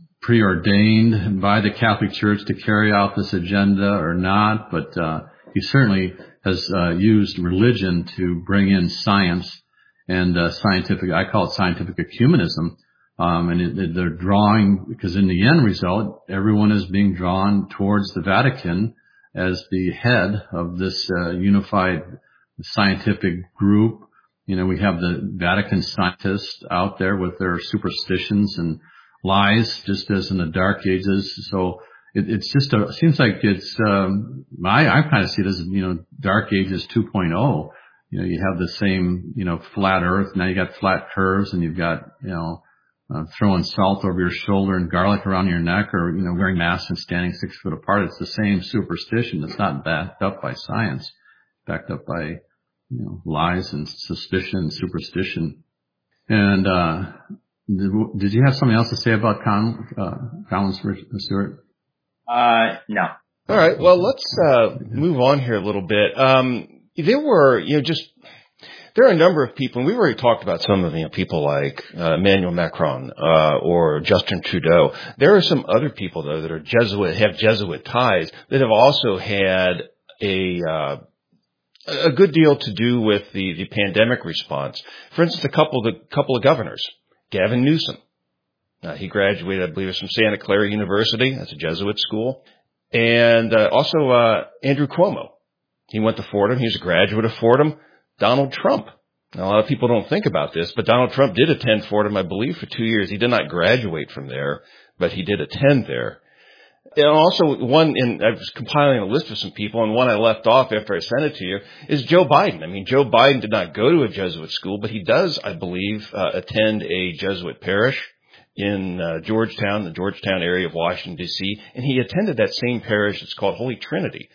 preordained by the Catholic Church to carry out this agenda or not, but uh, he certainly has uh, used religion to bring in science and uh, scientific, I call it scientific ecumenism, um, and it, it, they're drawing, because in the end result, everyone is being drawn towards the Vatican as the head of this uh, unified scientific group. You know, we have the Vatican scientists out there with their superstitions and lies, just as in the Dark Ages. So it, it's just a, it seems like it's, um, I, I kind of see it as, you know, Dark Ages two point oh. You know, you have the same, you know, flat earth. Now you got flat curves, and you've got, you know, uh, throwing salt over your shoulder and garlic around your neck, or, you know, wearing masks and standing six foot apart. It's the same superstition. It's not backed up by science, backed up by, you know, lies and suspicion and superstition. And, uh, Did, did you have something else to say about Con, uh, Collins, Stuart? Uh, no. All right. Well, let's uh, move on here a little bit. Um, there were, you know, just there are a number of people, and we've already talked about some of them, you know, people like uh, Emmanuel Macron uh, or Justin Trudeau. There are some other people, though, that are Jesuit, have Jesuit ties, that have also had a uh, a good deal to do with the, the pandemic response. For instance, a couple of the couple of governors. Gavin Newsom. Uh, he graduated, I believe, from Santa Clara University. That's a Jesuit school. And uh, also uh, Andrew Cuomo. He went to Fordham. He was a graduate of Fordham. Donald Trump. Now, a lot of people don't think about this, but Donald Trump did attend Fordham, I believe, for two years. He did not graduate from there, but he did attend there. And also, one, in, I was compiling a list of some people, and one I left off after I sent it to you, is Joe Biden. I mean, Joe Biden did not go to a Jesuit school, but he does, I believe, uh, attend a Jesuit parish in uh, Georgetown, the Georgetown area of Washington, D C, and he attended that same parish. It's called Holy Trinity,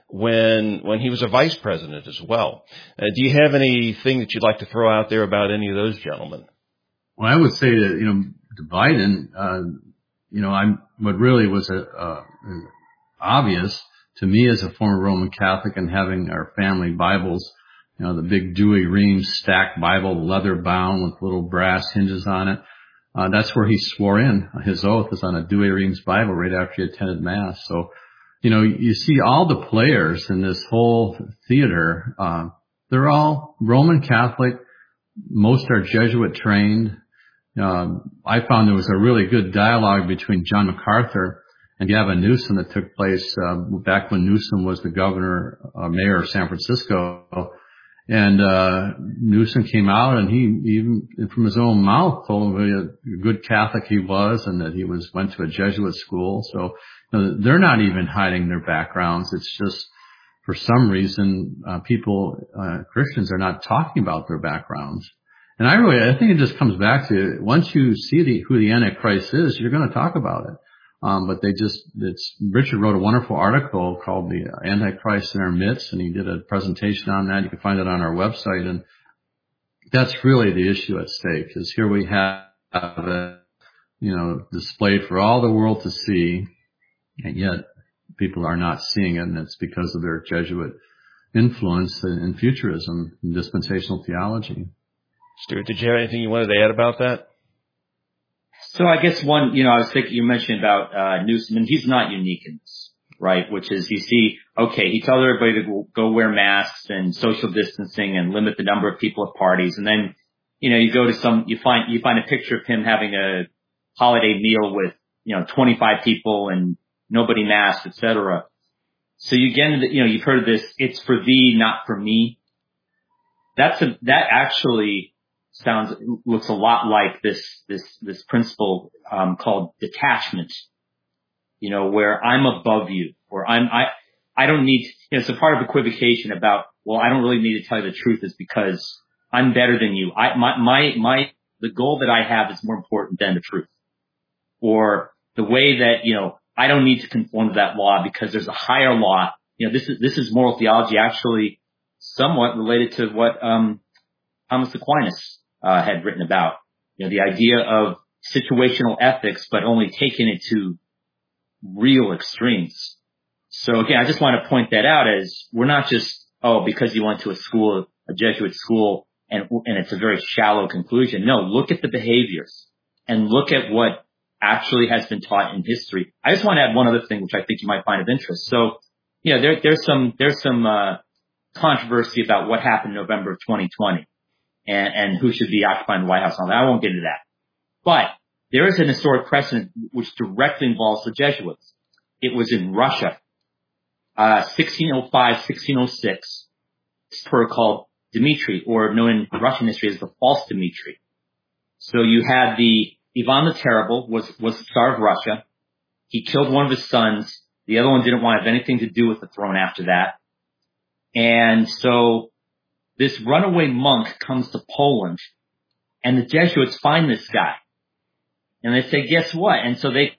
when when he was a vice president as well. Uh, do you have anything that you'd like to throw out there about any of those gentlemen? Well, I would say that, you know, to Biden, uh, you know, I'm, what really was a, uh, obvious to me as a former Roman Catholic and having our family Bibles, you know, the big Douay-Rheims stacked Bible, leather bound with little brass hinges on it. Uh, that's where he swore in. His oath is on a Douay-Rheims Bible right after he attended Mass. So, you know, you see all the players in this whole theater, uh, they're all Roman Catholic. Most are Jesuit trained. Um, I found there was a really good dialogue between John MacArthur and Gavin Newsom that took place uh, back when Newsom was the governor, uh, mayor of San Francisco. And uh Newsom came out, and he even from his own mouth told him what a good Catholic he was, and that he was went to a Jesuit school. So you know, they're not even hiding their backgrounds. It's just for some reason uh, people, uh, Christians, are not talking about their backgrounds. And I really, I think it just comes back to, once you see the, who the Antichrist is, you're going to talk about it. Um, but they just, it's, Richard wrote a wonderful article called The Antichrist in Our Midst, and he did a presentation on that. You can find it on our website. And that's really the issue at stake, is here we have it, you know, displayed for all the world to see, and yet people are not seeing it, and it's because of their Jesuit influence in futurism and dispensational theology. Stuart, did you have anything you wanted to add about that? So I guess one, you know, I was thinking, you mentioned about uh, Newsom, and he's not unique in this. right? Which is you see, okay, he tells everybody to go wear masks and social distancing and limit the number of people at parties. And then, you know, you go to some, you find, you find a picture of him having a holiday meal with, you know, twenty-five people and nobody masked, et cetera. So you get into, you know, you've heard of this, it's for thee, not for me. That's a, that actually sounds, looks a lot like this, this, this principle, um, called detachment, you know, where I'm above you, or I'm, I, I don't need, you know, so part of equivocation about, well, I don't really need to tell you the truth is because I'm better than you. I, my, my, my, the goal that I have is more important than the truth. Or the way that, you know, I don't need to conform to that law because there's a higher law. You know, this is, this is moral theology actually somewhat related to what, um, Thomas Aquinas, uh, had written about. You know, the idea of situational ethics, but only taking it to real extremes. So again, I just want to point that out as we're not just, oh, because you went to a school, a Jesuit school, and, and it's a very shallow conclusion. No, look at the behaviors and look at what actually has been taught in history. I just want to add one other thing, which I think you might find of interest. So, you know, there, there's some, there's some, uh, controversy about what happened in November of twenty twenty and, and who should be occupying the White House and all that. I won't get into that. But there is an historic precedent which directly involves the Jesuits. It was in Russia, uh, sixteen oh five, sixteen oh six. It's per called Dmitri, or known in Russian history as the false Dmitri. So you had the Ivan the Terrible was, was the Tsar of Russia. He killed one of his sons. The other one didn't want to have anything to do with the throne after that. And so this runaway monk comes to Poland, and the Jesuits find this guy. And they say, guess what? And so they,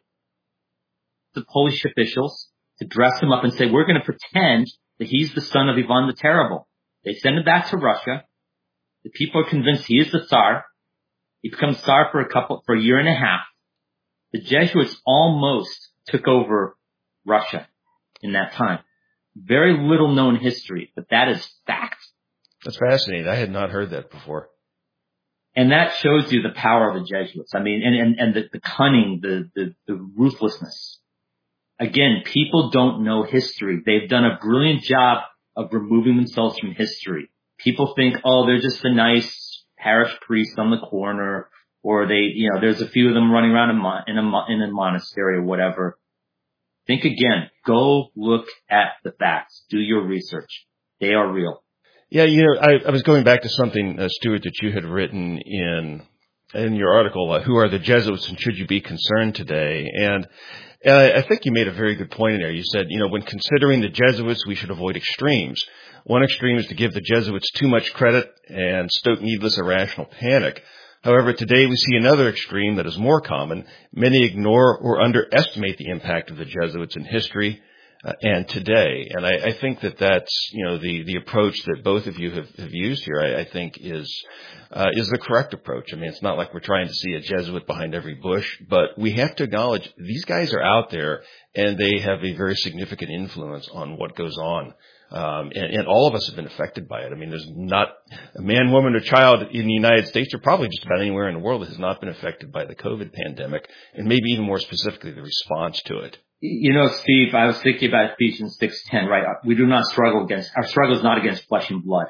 the Polish officials, to dress him up and say, we're going to pretend that he's the son of Ivan the Terrible. They send him back to Russia. The people are convinced he is the Tsar. He becomes Tsar for a couple, for a year and a half. The Jesuits almost took over Russia in that time. Very little known history, but that is fact. That's fascinating. I had not heard that before. And that shows you the power of the Jesuits. I mean, and, and, and the, the cunning, the, the, the ruthlessness. Again, people don't know history. They've done a brilliant job of removing themselves from history. People think, oh, they're just a nice parish priest on the corner, or they, you know, there's a few of them running around in, mon- in, a, in a monastery or whatever. Think again. Go look at the facts. Do your research. They are real. Yeah, you know, I, I was going back to something, uh, Stuart, that you had written in in your article, uh, Who Are the Jesuits and Should You Be Concerned Today? And uh, I think you made a very good point in there. You said, you know, when considering the Jesuits, we should avoid extremes. One extreme is to give the Jesuits too much credit and stoke needless irrational panic. However, today we see another extreme that is more common. Many ignore or underestimate the impact of the Jesuits in history uh, and today. And I, I think that that's, you know, the, the approach that both of you have, have used here, I, I think is, uh, is the correct approach. I mean, it's not like we're trying to see a Jesuit behind every bush, but we have to acknowledge these guys are out there and they have a very significant influence on what goes on. Um, and, and all of us have been affected by it. I mean, there's not a man, woman, or child in the United States, or probably just about anywhere in the world, that has not been affected by the COVID pandemic, and maybe even more specifically, the response to it. You know, Steve, I was thinking about Ephesians six ten, right? We do not struggle against, our struggle is not against flesh and blood,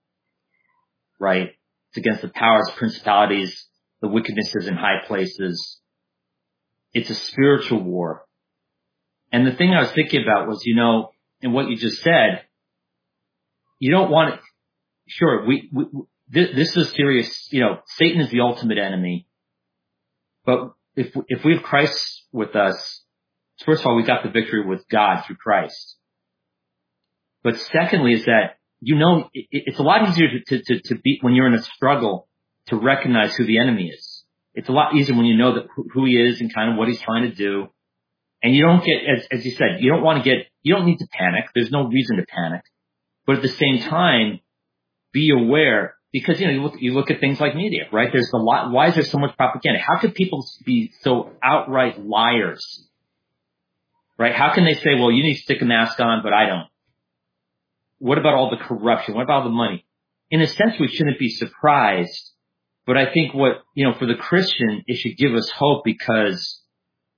right? It's against the powers, principalities, the wickednesses in high places. It's a spiritual war. And the thing I was thinking about was, you know, in what you just said, you don't want it. Sure, we, we this, this is serious. You know, Satan is the ultimate enemy. But if if we have Christ with us, first of all, we got the victory with God through Christ. But secondly, is that you know it, it's a lot easier to to to be when you're in a struggle to recognize who the enemy is. It's a lot easier when you know that who he is and kind of what he's trying to do. And you don't get, as, as you said, you don't want to get, you don't need to panic. There's no reason to panic. But at the same time, be aware, because, you know, you look, you look at things like media, right? There's a lot, why is there so much propaganda? How could people be so outright liars, right? How can they say, well, you need to stick a mask on, but I don't? What about all the corruption? What about all the money? In a sense, we shouldn't be surprised. But I think what, you know, for the Christian, it should give us hope because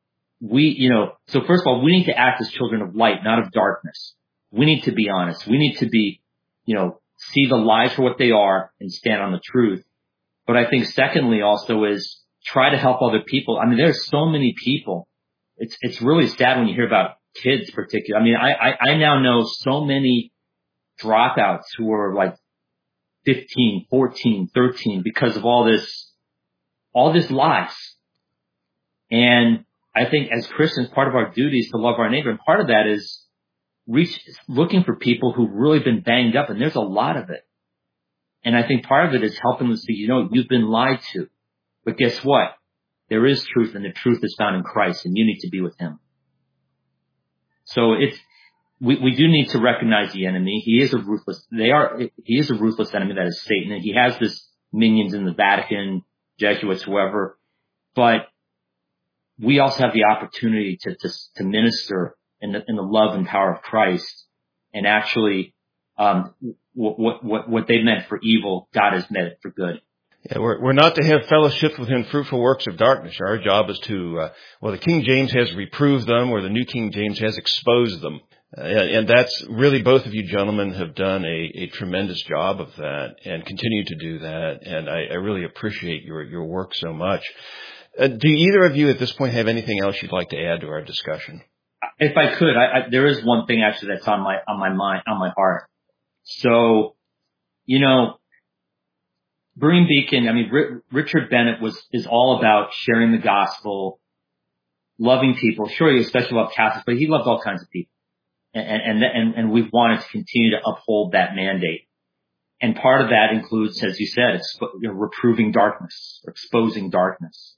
we, you know, so first of all, we need to act as children of light, not of darkness. We need to be honest. We need to be, you know, see the lies for what they are and stand on the truth. But I think secondly also is try to help other people. I mean, there's so many people. It's, it's really sad when you hear about kids particularly. I mean, I, I, I now know so many dropouts who are like fifteen, fourteen, thirteen because of all this, all this lies. And I think as Christians, part of our duty is to love our neighbor. And part of that is reach, looking for people who've really been banged up. And there's a lot of it. And I think part of it is helping them see, you know, you've been lied to. But guess what? There is truth, and the truth is found in Christ, and you need to be with him. So it's, we, we do need to recognize the enemy. He is a ruthless, they are, he is a ruthless enemy, that is Satan. And he has this minions in the Vatican, Jesuits, whoever. But we also have the opportunity to, to, to minister in the, in the love and power of Christ, and actually, um, what, what, what they meant for evil, God has meant it for good. Yeah, we're, we're not to have fellowship with unfruitful works of darkness. Our job is to, uh, well, the King James has reproved them, or the New King James has exposed them. Uh, and that's really, both of you gentlemen have done a, a tremendous job of that and continue to do that. And I, I really appreciate your, your work so much. Uh, do either of you at this point have anything else you'd like to add to our discussion? If I could, I, I, there is one thing actually that's on my, on my mind, on my heart. So, you know, Berean Beacon, I mean, R- Richard Bennett was, is all about sharing the gospel, loving people. Sure, he especially loved Catholics, but he loved all kinds of people. And, and, and, and we've wanted to continue to uphold that mandate. And part of that includes, as you said, expo- you know, reproving darkness, or exposing darkness.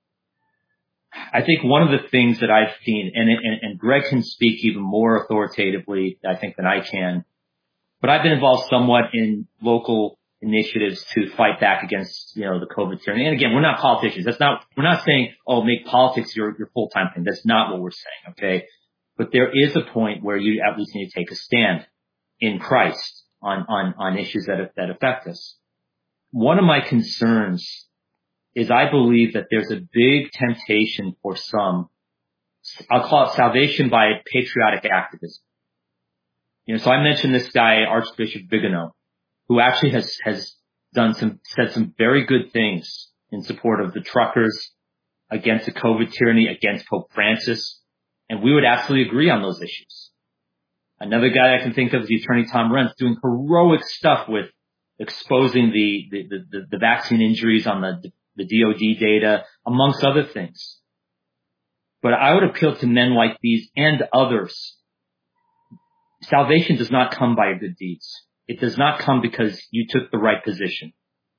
I think one of the things that I've seen, and, and, and Greg can speak even more authoritatively, I think, than I can, but I've been involved somewhat in local initiatives to fight back against, you know, the COVID tyranny. And again, we're not politicians. That's not, we're not saying, oh, make politics your, your full-time thing. That's not what we're saying, okay? But there is a point where you at least need to take a stand in Christ on, on, on issues that, that affect us. One of my concerns is I believe that there's a big temptation for some, I'll call it salvation by patriotic activism. You know, so I mentioned this guy, Archbishop Vigano, who actually has, has done some, said some very good things in support of the truckers, against the COVID tyranny, against Pope Francis. And we would absolutely agree on those issues. Another guy I can think of is the attorney Tom Renz, doing heroic stuff with exposing the, the, the, the vaccine injuries on the, the D O D data, amongst other things. But I would appeal to men like these and others. Salvation does not come by your good deeds. It does not come because you took the right position.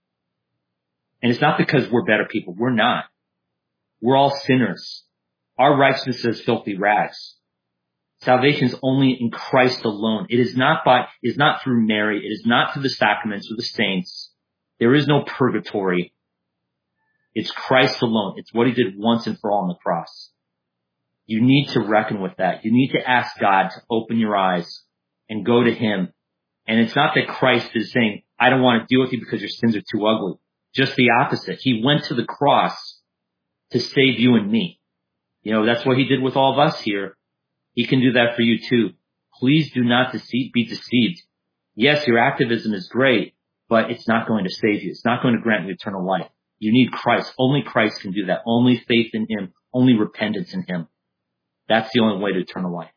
And it's not because we're better people. We're not. We're all sinners. Our righteousness is filthy rags. Salvation is only in Christ alone. It is not by, it is not through Mary. It is not through the sacraments or the saints. There is no purgatory. It's Christ alone. It's what he did once and for all on the cross. You need to reckon with that. You need to ask God to open your eyes and go to him. And it's not that Christ is saying, I don't want to deal with you because your sins are too ugly. Just the opposite. He went to the cross to save you and me. You know, that's what he did with all of us here. He can do that for you too. Please do not deceive, be deceived. Yes, your activism is great, but it's not going to save you. It's not going to grant you eternal life. You need Christ. Only Christ can do that. Only faith in him. Only repentance in him. That's the only way to eternal life.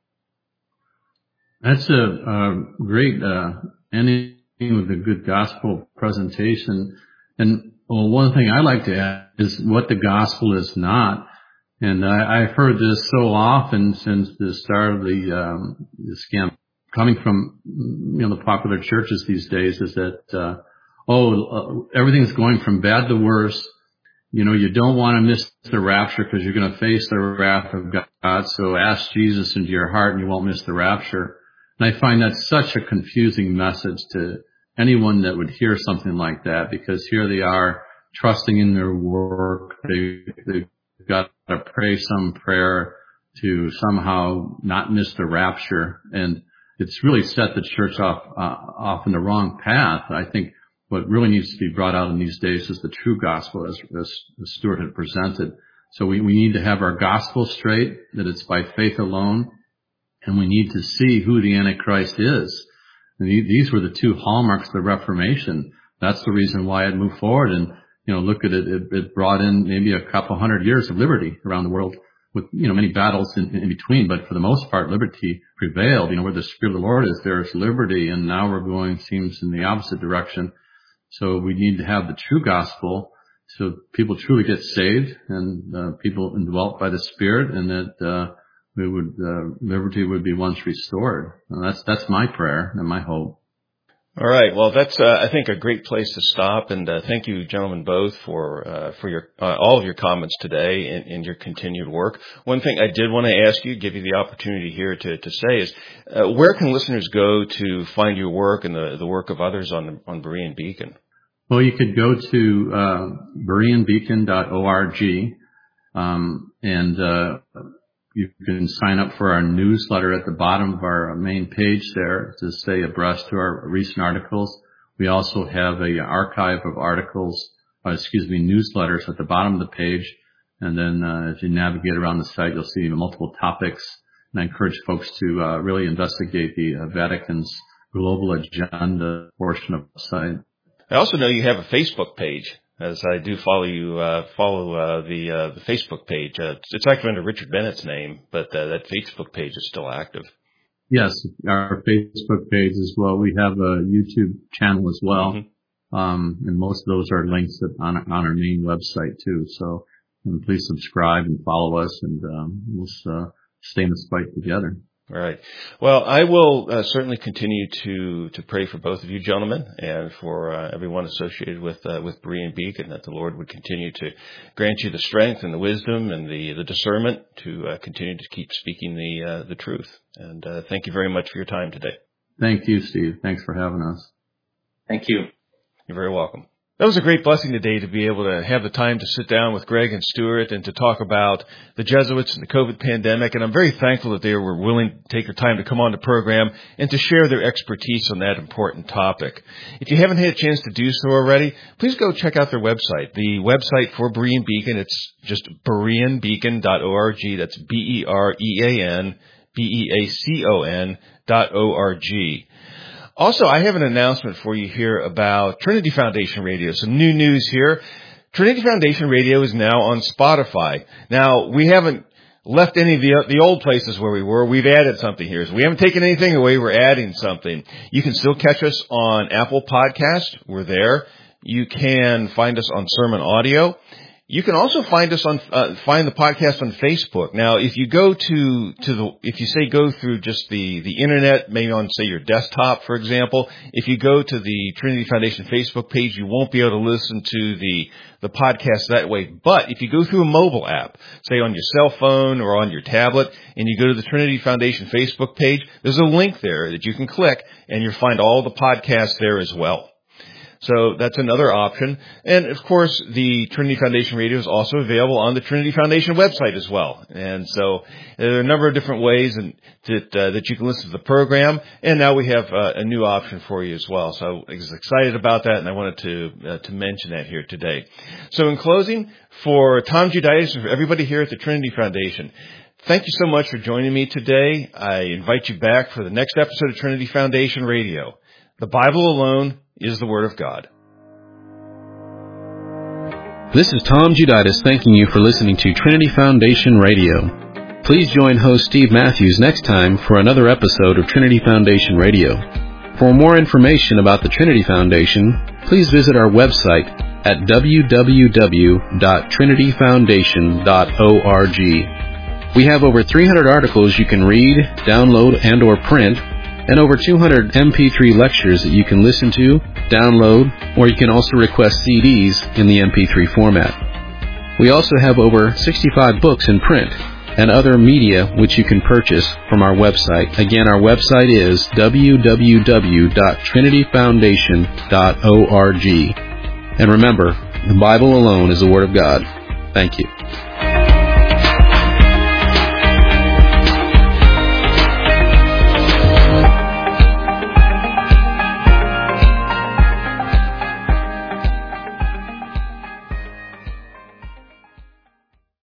That's a, a great uh, ending with a good gospel presentation. And well, one thing I like to add is what the gospel is not. And I, I've heard this so often since the start of the, um, the scam, coming from, you know, the popular churches these days, is that, uh, oh, uh, everything's going from bad to worse. You know, you don't want to miss the rapture because you're going to face the wrath of God. So ask Jesus into your heart and you won't miss the rapture. And I find that such a confusing message to anyone that would hear something like that, because here they are trusting in their work. They, they've got to pray some prayer to somehow not miss the rapture. And it's really set the church off, uh, off in the wrong path. I think what really needs to be brought out in these days is the true gospel, as, as Stuart had presented. So we, we need to have our gospel straight, that it's by faith alone, and we need to see who the Antichrist is. And these were the two hallmarks of the Reformation. That's the reason why it moved forward. And, you know, look at it, it, it brought in maybe a couple hundred years of liberty around the world with, you know, many battles in, in between. But for the most part, liberty prevailed. You know, where the Spirit of the Lord is, there is liberty. And now we're going, seems, in the opposite direction. So we need to have the true gospel so people truly get saved and uh, people indwelt by the Spirit, and that uh, we would uh, liberty would be once restored. And that's that's my prayer and my hope. All right. Well, that's uh, I think a great place to stop, and uh, thank you, gentlemen, both for uh, for your uh, all of your comments today and, and your continued work. One thing I did want to ask you, give you the opportunity here to, to say is, uh, where can listeners go to find your work and the, the work of others on on Berean Beacon? Well, you could go to uh, berean beacon dot org, um, and uh, you can sign up for our newsletter at the bottom of our main page there to stay abreast to our recent articles. We also have a archive of articles, uh, excuse me, newsletters at the bottom of the page. And then uh, as you navigate around the site, you'll see multiple topics. And I encourage folks to uh, really investigate the uh, Vatican's global agenda portion of the site. I also know you have a Facebook page, as I do follow you, uh, follow, uh, the, uh, the Facebook page. Uh, it's actually under Richard Bennett's name, but, uh, that Facebook page is still active. Yes, our Facebook page as well. We have a YouTube channel as well. Mm-hmm. Um, and most of those are links that on, on our main website too. So um, please subscribe and follow us, and, um, we'll, uh, stay in this fight together. All right. Well, I will uh, certainly continue to, to pray for both of you gentlemen and for uh, everyone associated with uh, with Berean Beacon, that the Lord would continue to grant you the strength and the wisdom and the, the discernment to uh, continue to keep speaking the uh, the truth. And uh, thank you very much for your time today. Thank you, Steve. Thanks for having us. Thank you. You're very welcome. That was a great blessing today to be able to have the time to sit down with Greg and Stuart and to talk about the Jesuits and the COVID pandemic. And I'm very thankful that they were willing to take the time to come on the program and to share their expertise on that important topic. If you haven't had a chance to do so already, please go check out their website. The website for Berean Beacon, it's just berean beacon dot org. That's B E R E A N B E A C O N dot O R G. Also, I have an announcement for you here about Trinity Foundation Radio. Some new news here. Trinity Foundation Radio is now on Spotify. Now, we haven't left any of the, the old places where we were. We've added something here. So we haven't taken anything away. We're adding something. You can still catch us on Apple Podcast. We're there. You can find us on Sermon Audio. You can also find us on, uh, find the podcast on Facebook. Now, if you go to, to the, if you say go through just the, the internet, maybe on, say, your desktop, for example, if you go to the Trinity Foundation Facebook page, you won't be able to listen to the, the podcast that way. But if you go through a mobile app, say on your cell phone or on your tablet, and you go to the Trinity Foundation Facebook page, there's a link there that you can click, and you'll find all the podcasts there as well. So that's another option. And, of course, the Trinity Foundation Radio is also available on the Trinity Foundation website as well. And so there are a number of different ways and that, uh, that you can listen to the program. And now we have uh, a new option for you as well. So I was excited about that, and I wanted to uh, to mention that here today. So in closing, for Tom Giuditas and for everybody here at the Trinity Foundation, thank you so much for joining me today. I invite you back for the next episode of Trinity Foundation Radio. The Bible alone is the Word of God. This is Tom Giuditas thanking you for listening to Trinity Foundation Radio. Please join host Steve Matthews next time for another episode of Trinity Foundation Radio. For more information about the Trinity Foundation, please visit our website at w w w dot trinity foundation dot org. We have over three hundred articles you can read, download, and or print, and over two hundred M P three lectures that you can listen to, download, or you can also request C Ds in the M P three format. We also have over sixty-five books in print and other media which you can purchase from our website. Again, our website is w w w dot trinity foundation dot org. And remember, the Bible alone is the Word of God. Thank you.